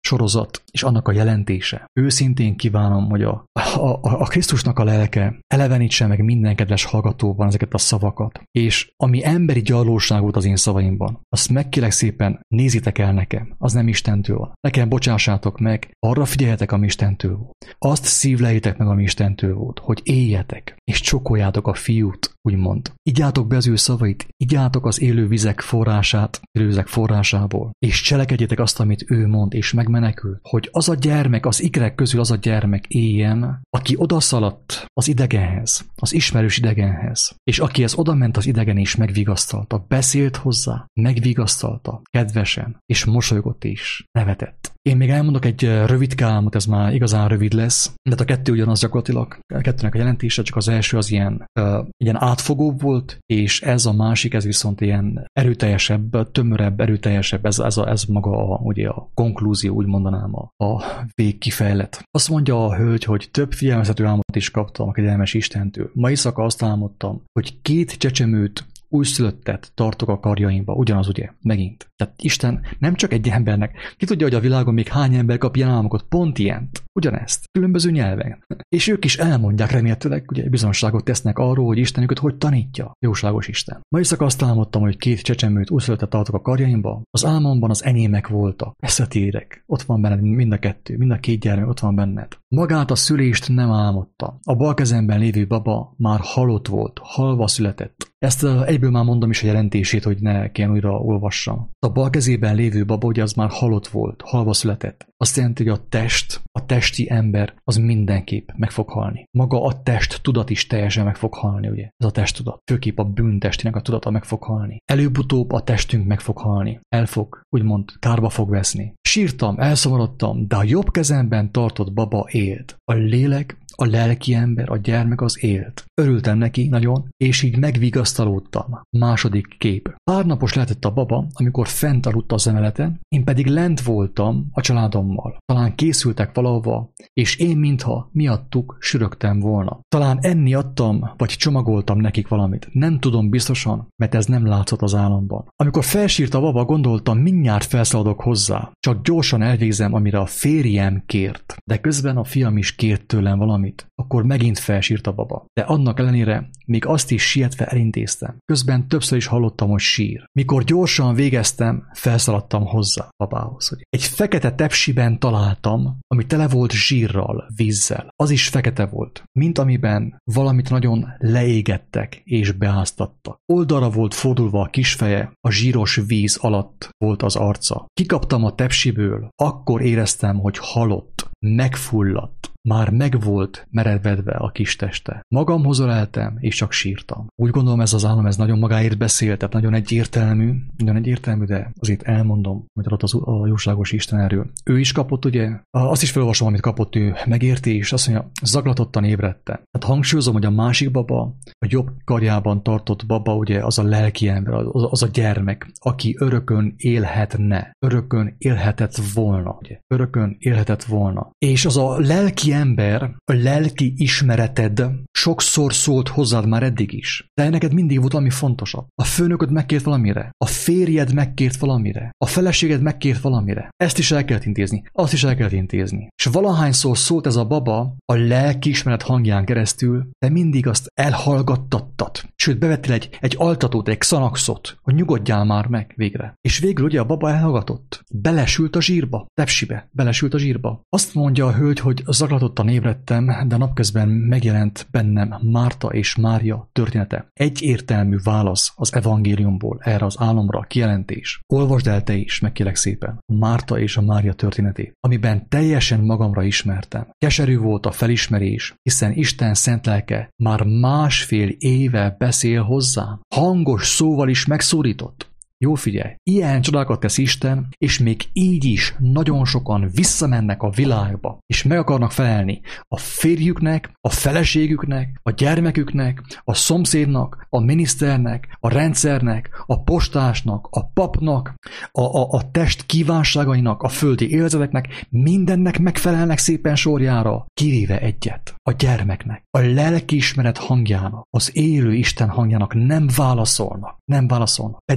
sorozat és annak a jelentése. Őszintén kívánom, hogy a, a, a Krisztusnak a lelke elevenítse meg minden kedves hallgatóban ezeket a szavakat, és ami emberi gyarlóság volt az én szavaimban, azt megkérlek szépen nézzétek el nekem, az nem Istentől van. Nekem bocsássátok meg, arra figyeljetek, ami Istentől volt. Azt szívlejétek meg, ami Istentől volt, hogy éljetek, és csokoljátok a fiút, úgymond. Igyátok be az ő szavait, igyátok az élő vizek forrását, élővizek forrásából, és cselekedjétek azt, amit ő mond, és megmenekül, hogy az a gyermek, az ikrek közül az a gyermek éljen, aki odaszaladt az idegenhez, az ismerős idegenhez, és akihez odament az idegen és megvigasztalta, beszélt hozzá, megvigasztalta, kedvesen, és mosolygott is, nevetett. Én még elmondok egy rövid álmot, ez már igazán rövid lesz, de a kettő ugyanaz gyakorlatilag, a kettőnek a jelentése, csak az első az ilyen, uh, ilyen átfogóbb volt, és ez a másik, ez viszont ilyen erőteljesebb, tömörebb, erőteljesebb, ez, ez, a, ez maga a, ugye a konklúzió, úgy mondanám, a, a végkifejlet. Azt mondja a hölgy, hogy több figyelmeztető álmot is kaptam a kegyelmes Istentől. Ma éjszaka azt álmodtam, hogy két csecsemőt újszülöttet tartok a karjaimba, ugyanaz ugye, megint. Tehát Isten nem csak egy embernek, ki tudja, hogy a világon még hány ember kap ilyen álmokat, pont ilyent, ugyanezt, különböző nyelven. És ők is elmondják remélhetőleg, ugye bizonságot tesznek arról, hogy Isten őket hogy tanítja, jóságos Isten. Ma éjszaka azt álmodtam, hogy két csecsemőt újszülöttet tartok a karjaimba, az álmomban az enyémek voltak, eszetérek, ott van benned mind a kettő, mind a két gyermek ott van benned. Magát a szülést nem álmodtam. A bal kezemben lévő baba már halott volt, halva született. Ezt egyből már mondom is a jelentését, hogy ne kelljen újra olvassam. A bal kezében lévő baba, ugye az már halott volt, halva született. Azt jelenti, hogy a test, a testi ember, az mindenképp meg fog halni. Maga a test tudat is teljesen meg fog halni, ugye? Ez a testtudat. Főképp a bűntestinek a tudata meg fog halni. Előbb-utóbb a testünk meg fog halni. El fog, úgymond, kárba fog veszni. Sírtam, elszomorodtam, de a jobb kezemben tartott baba élt. A lélek, a lelki ember, a gyermek az élt. Örültem neki nagyon, és így megvigasztalódtam. Második kép. Pár napos lehetett a baba, amikor fent aludt az emeleten, én pedig lent voltam a családommal. Talán készültek valahova, és én mintha miattuk sürögtem volna. Talán enni adtam, vagy csomagoltam nekik valamit. Nem tudom biztosan, mert ez nem látszott az álomban. Amikor felsírt a baba, gondoltam, mindjárt felszaladok hozzá. Csak gyorsan elvégzem, amire a férjem kért. De közben a fiam is kért tőlem valamit. Akkor megint felsírt a baba. De annak ellenére még azt is sietve elintéztem. Közben többször is hallottam, hogy sír. Mikor gyorsan végeztem, felszaladtam hozzá babához. Egy fekete tepsiben találtam, ami tele volt zsírral, vízzel. Az is fekete volt, mint amiben valamit nagyon leégettek és beáztattak. Oldalra volt fordulva a kisfeje, a zsíros víz alatt volt az arca. Kikaptam a tepsiből, akkor éreztem, hogy halott, megfulladt. Már megvolt meredvedve a kis teste. Magamhoz öleltem, és csak sírtam. Úgy gondolom, ez az álom, ez nagyon magáért beszél, tehát nagyon egyértelmű, nagyon egyértelmű, de azért elmondom, amit adott az a jóságos Isten erről. Ő is kapott, ugye, azt is felolvasom, amit kapott ő, megérti, és azt mondja, zaklatottan ébredte. Hát hangsúlyozom, hogy a másik baba, a jobb karjában tartott baba, ugye, az a lelki ember, az, az a gyermek, aki örökön élhetne, örökön élhetett volna, ugye, örökön élhetett volna. És az a lelki ember, a lelki ismereted sokszor szólt hozzád már eddig is. De neked mindig volt valami fontosabb. A főnököd megkért valamire, a férjed megkért valamire, a feleséged megkért valamire. Ezt is el kellett intézni, azt is el kellett intézni. És valahányszor szólt ez a baba a lelki ismeret hangján keresztül, de mindig azt elhallgattattad. Sőt, bevettél egy, egy altatót, egy xanaxot, hogy nyugodjál már meg végre. És végül ugye a baba elhallgatott. Belesült a zsírba, tepsibe, belesült a zsírba. Azt mondja a hölgy, hogy zaklatottan ébredtem, de napközben megjelent bennem Márta és Mária története. Egyértelmű válasz az evangéliumból erre az álomra, kijelentés. Olvasd el te is, megkérlek szépen, a Márta és a Mária történetét, amiben teljesen magamra ismertem. Keserű volt a felismerés, hiszen Isten szent lelke már másfél éve beszél hozzám. Hangos szóval is megszólított. Jó figyelj, ilyen csodákat tesz Isten, és még így is nagyon sokan visszamennek a világba, és meg akarnak felelni a férjüknek, a feleségüknek, a gyermeküknek, a szomszédnak, a miniszternek, a rendszernek, a postásnak, a papnak, a, a, a test kívánságainak, a földi élvezeteknek, mindennek megfelelnek szépen sorjára, kivéve egyet, a gyermeknek, a lelkiismeret hangjának, az élő Isten hangjának nem válaszolnak, nem válaszolnak. Pedig ilyen csodákat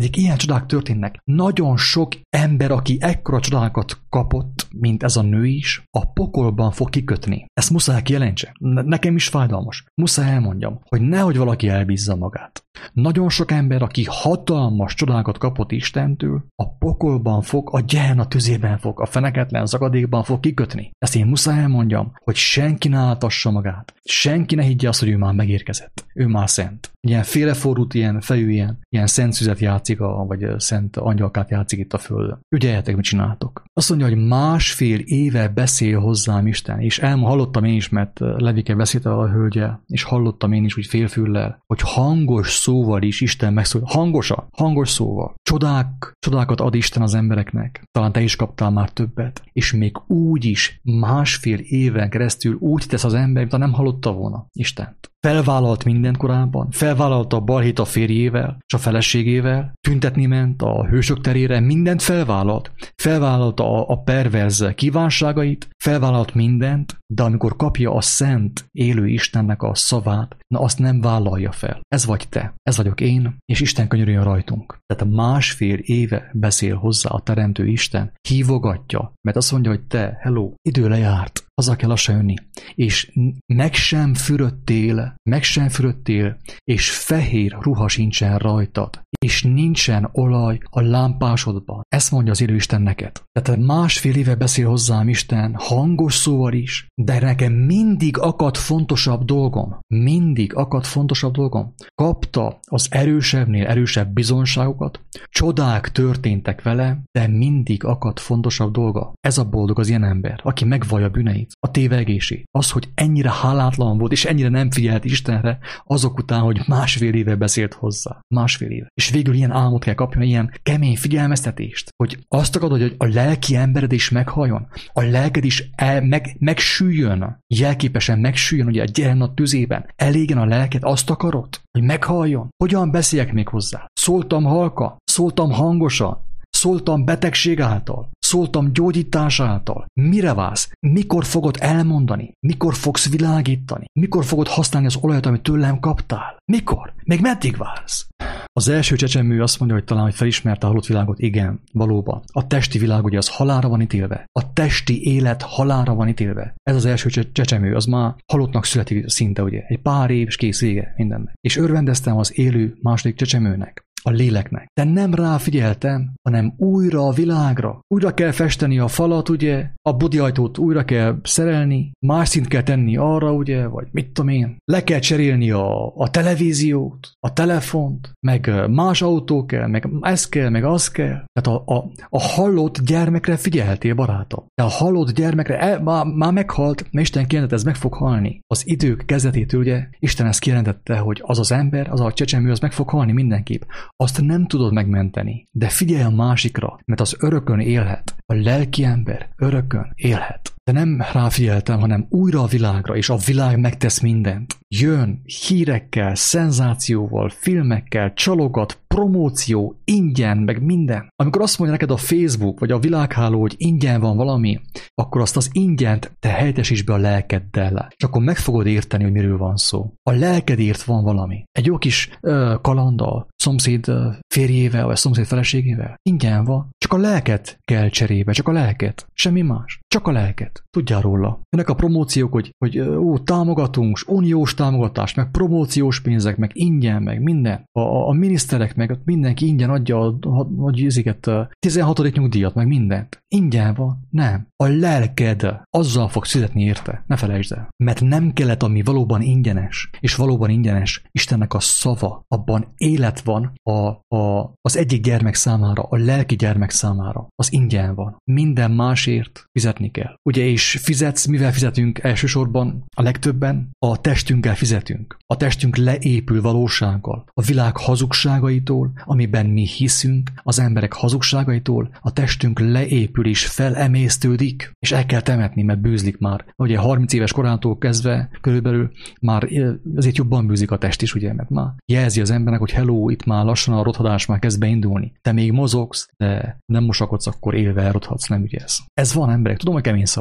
csodák történnek. Nagyon sok ember, aki ekkora csodákat kapott, mint ez a nő is, a pokolban fog kikötni. Ezt muszáj kijelentse. Nekem is fájdalmas. Muszáj elmondjam, hogy nehogy valaki elbízza magát. Nagyon sok ember, aki hatalmas csodákat kapott Istentől, a pokolban fog, a gyerna tüzében fog, a feneketlen zakadékban fog kikötni. Ezt én muszáj elmondjam, hogy senki ne áltassa magát. Senki ne higgye azt, hogy ő már megérkezett. Ő már szent. Ilyen félrefordult, ilyen fejű, ilyen, ilyen szent szüzet játszik, a, vagy szent angyalkát játszik itt a földön. Ügyeljetek, mit csináltok. Azt mondja, hogy másfél éve beszél hozzám Isten, és el, hallottam én is, mert Levike beszélt a hölgyel, és hallottam én is úgy félfüllel, hogy hangos szóval is Isten megszól. Hangosan, hangos szóval. Csodák, csodákat ad Isten az embereknek. Talán te is kaptál már többet. És még úgy is másfél éven keresztül úgy tesz az ember, mintha nem hallotta volna Istent. Felvállalt mindent korábban, felvállalta a balhét a férjével, és a feleségével, tüntetni ment a hősök terére, mindent felvállalt. Felvállalta a, a perverz kívánságait, felvállalt mindent, de amikor kapja a szent, élő Istennek a szavát, na azt nem vállalja fel. Ez vagy te, ez vagyok én, és Isten könyörüljön rajtunk. Tehát másfél éve beszél hozzá a teremtő Isten, hívogatja, mert azt mondja, hogy te, hello, idő lejárt, haza kell lassan jönni, és meg sem fürödtél, meg sem fürödtél, és fehér ruha sincsen rajtad, és nincsen olaj a lámpásodban. Ezt mondja az élő Isten neked. Tehát másfél éve beszél hozzám Isten, hangos szóval is, de nekem mindig akad fontosabb dolgom. Mindig akad fontosabb dolgom. Kapta az erősebbnél erősebb bizonságokat, csodák történtek vele, de mindig akad fontosabb dolga. Ez a boldog az ilyen ember, aki megvallja bűneit, a tévegését. Az, hogy ennyire hálátlan volt, és ennyire nem figyelt Istenre, azok után, hogy másfél éve beszélt hozzá. Másfél éve. És végül ilyen álmot kell kapjon, ilyen kemény figyelmeztetést, hogy azt akarod, hogy a lelki embered is meghalljon, a lelked is el, meg, megsüljön, jelképesen megsüljön, ugye a gyerna tüzében. Elégen a lelked, azt akarod, hogy meghalljon. Hogyan beszéljek még hozzá? Szóltam halka, szóltam hangosan, szóltam betegség által, szóltam gyógyítás által. Mire vársz? Mikor fogod elmondani? Mikor fogsz világítani? Mikor fogod használni az olajat, amit tőlem kaptál? Mikor? Még meddig vársz? Az első csecsemő azt mondja, hogy talán, hogy felismerte a halott világot. Igen, valóban. A testi világ ugye az halálra van ítélve. A testi élet halálra van ítélve. Ez az első csecsemő, az már halottnak születik szinte, ugye. Egy pár év, és kész, vége mindennek. És örvendeztem az élő második csecsemőnek, a léleknek. De nem rá figyeltem, hanem újra a világra. Újra kell festeni a falat, ugye, a budi ajtót újra kell szerelni, más szint kell tenni arra, ugye, vagy mit tudom én. Le kell cserélni a, a televíziót, a telefont, meg más autó kell, meg ez kell, meg az kell. Tehát a, a, a halott gyermekre figyeltél, barátom. De a halott gyermekre el, már, már meghalt, mert Isten kijelentette, ez meg fog halni. Az idők kezdetétől, ugye, Isten ezt kijelentette, hogy az az ember, az a csecsemő, az meg fog halni mindenképp. Azt nem tudod megmenteni, de figyelj a másikra, mert az örökön élhet. A lelki ember örökön élhet. De nem ráfigyeltem, hanem újra a világra, és a világ megtesz mindent. Jön hírekkel, szenzációval, filmekkel, csalogat, promóció, ingyen, meg minden. Amikor azt mondja neked a Facebook, vagy a világháló, hogy ingyen van valami, akkor azt az ingyent te helyettesítsd be a lelkeddel. És akkor meg fogod érteni, hogy miről van szó. A lelkedért van valami. Egy jó kis uh, kalandal, szomszéd uh, férjével, vagy szomszéd feleségével. Ingyen van. Csak a lelket kell cserébe, csak a lelket. Semmi más. Csak a lelket. Tudjál róla. Ennek a promóciók, hogy, hogy ó, támogatunk, uniós támogatás, meg promóciós pénzek, meg ingyen, meg minden. A, a, a miniszterek, meg mindenki ingyen adja a, a, a, ezeket, a tizenhatodik nyugdíjat, meg mindent. Ingyen van. Nem. A lelked azzal fog fizetni érte. Ne felejtsd el. Mert nem kellett, ami valóban ingyenes, és valóban ingyenes, Istennek a szava. Abban élet van a, a, az egyik gyermek számára, a lelki gyermek számára. Az ingyen van. Minden másért fizetni kell. Ugye, és fizetsz, mivel fizetünk elsősorban a legtöbben? A testünkkel fizetünk. A testünk leépül valósággal. A világ hazugságaitól, amiben mi hiszünk, az emberek hazugságaitól, a testünk leépül és felemésztődik, és el kell temetni, mert bűzlik már. Ugye harminc éves korától kezdve körülbelül már azért jobban bűzik a test is, ugye, mert már jelzi az embernek, hogy hello, itt már lassan a rothadás már kezd beindulni. Te még mozogsz, de nem mosakodsz, akkor élve elrothadsz, nem ügyelsz. Ez van, emberek, tudom, hogy kemény szavak.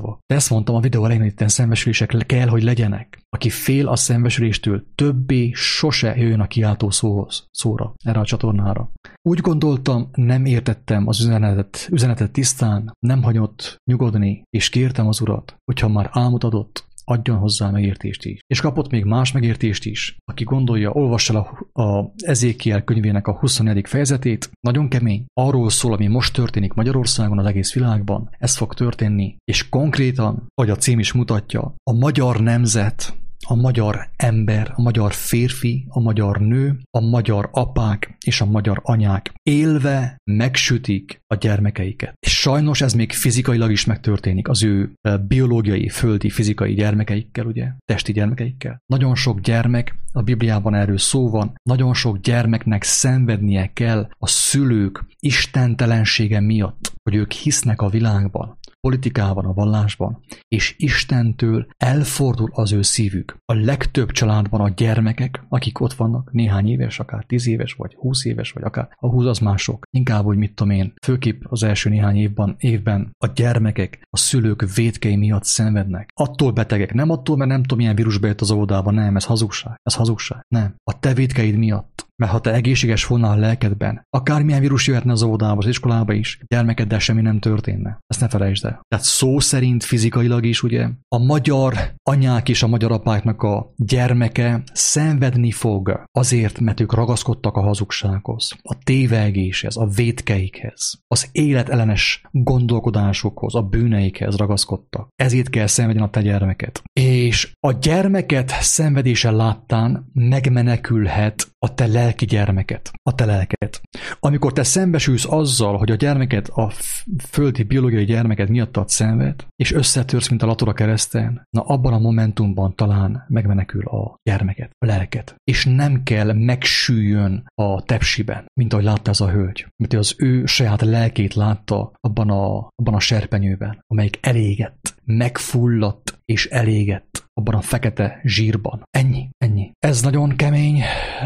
világba. De ezt mondtam a videó elején, hogy szembesülések kell, hogy legyenek. Aki fél a szembesüléstől, többé sose jöjjön a kiáltó szóhoz, szóra, erre a csatornára. Úgy gondoltam, nem értettem az üzenetet, üzenetet tisztán, nem hagyott nyugodni, és kértem az Urat, hogyha már álmot adott, adjon hozzá megértést is. És kapott még más megértést is. Aki gondolja, olvassa a, a Ezékiel könyvének a huszonnegyedik fejezetét, nagyon kemény. Arról szól, ami most történik Magyarországon, az egész világban. Ez fog történni. És konkrétan, ahogy a cím is mutatja, a magyar nemzet, a magyar ember, a magyar férfi, a magyar nő, a magyar apák és a magyar anyák élve megsütik a gyermekeiket. És sajnos ez még fizikailag is megtörténik az ő biológiai, földi, fizikai gyermekeikkel, ugye, testi gyermekeikkel. Nagyon sok gyermek, a Bibliában erről szó van, nagyon sok gyermeknek szenvednie kell a szülők istentelensége miatt, hogy ők hisznek a világban, politikában, a vallásban, és Istentől elfordul az ő szívük. A legtöbb családban a gyermekek, akik ott vannak, néhány éves, akár tíz éves, vagy húsz éves, vagy akár a húsz az mások, inkább, hogy mit tudom én, főképp az első néhány évben, évben a gyermekek a szülők vétkei miatt szenvednek. Attól betegek, nem attól, mert nem tudom, milyen vírus bejött az óvodába, nem, ez hazugság, ez hazugság, nem. A te vétkeid miatt. Mert ha te egészséges volnál a lelkedben, akármilyen vírus jöhetne az óvodába, az iskolába is, gyermekeddel semmi nem történne. Ezt ne felejtsd el. Tehát szó szerint fizikailag is, ugye, a magyar anyák és a magyar apáknak a gyermeke szenvedni fog azért, mert ők ragaszkodtak a hazugsághoz, a tévegéshez, a vétkeikhez, az életellenes gondolkodásokhoz, a bűneikhez ragaszkodtak. Ezért kell szenvedjen a te gyermeket. És a gyermeket szenvedése láttán megmenekülhet a te lelki gyermeket, a te lelket. Amikor te szembesülsz azzal, hogy a gyermeket, a földi biológiai gyermeket miattad szenved, és összetörsz, mint a latora kereszten, na abban a momentumban talán megmenekül a gyermeket, a lelket. És nem kell megsüljön a tepsiben, mint ahogy látta ez a hölgy. Mert az ő saját lelkét látta abban a, abban a serpenyőben, amelyik elégett, megfulladt és elégett abban a fekete zsírban. Ennyi, ennyi. Ez nagyon kemény.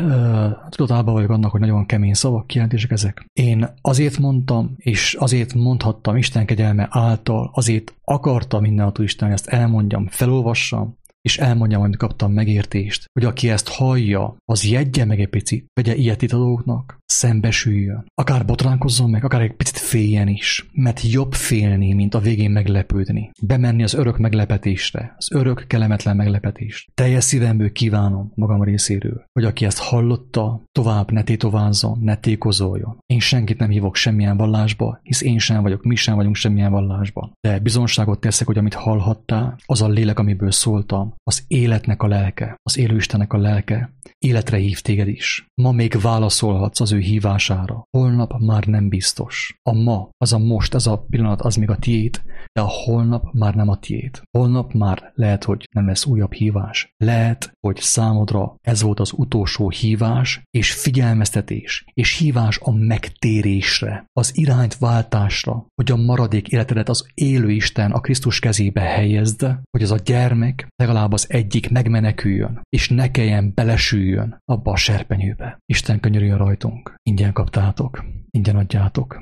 Tudatában vagyok annak, hogy nagyon kemény szavak, kijelentések ezek. Én azért mondtam, és azért mondhattam Isten kegyelme által, azért akarta mindenható Isten, hogy ezt elmondjam, felolvassam, és elmondjam, hogy kaptam megértést, hogy aki ezt hallja, az jegye meg egy picit, vegye ilyet itt a dolgoknak, szembesüljön. Akár botránkozzon meg, akár egy picit féljen is, mert jobb félni, mint a végén meglepődni. Bemenni az örök meglepetésre, az örök kellemetlen meglepetést. Teljes szívemből kívánom magam részéről, hogy aki ezt hallotta, tovább ne tétovázzon, ne tékozoljon. Én senkit nem hívok semmilyen vallásba, hisz én sem vagyok, mi sem vagyunk semmilyen vallásban. De bizonságot teszek, hogy amit hallhattál, az a lélek, amiből szóltam, az életnek a lelke, az élő Istennek a lelke, életre hív téged is. Ma még válaszolhatsz az ő hívására. Holnap már nem biztos. A ma, az a most, ez a pillanat, az még a tiéd, de a holnap már nem a tiéd. Holnap már lehet, hogy nem lesz újabb hívás. Lehet, hogy számodra ez volt az utolsó hívás és figyelmeztetés, és hívás a megtérésre, az irányváltásra, hogy a maradék életedet az élő Isten a Krisztus kezébe helyezd, hogy az a gyermek legalább az egyik megmeneküljön, és ne kelljen belesüljön abba a serpenyőbe. Isten könyörüljön rajtunk. Ingyen kaptátok, ingyen adjátok.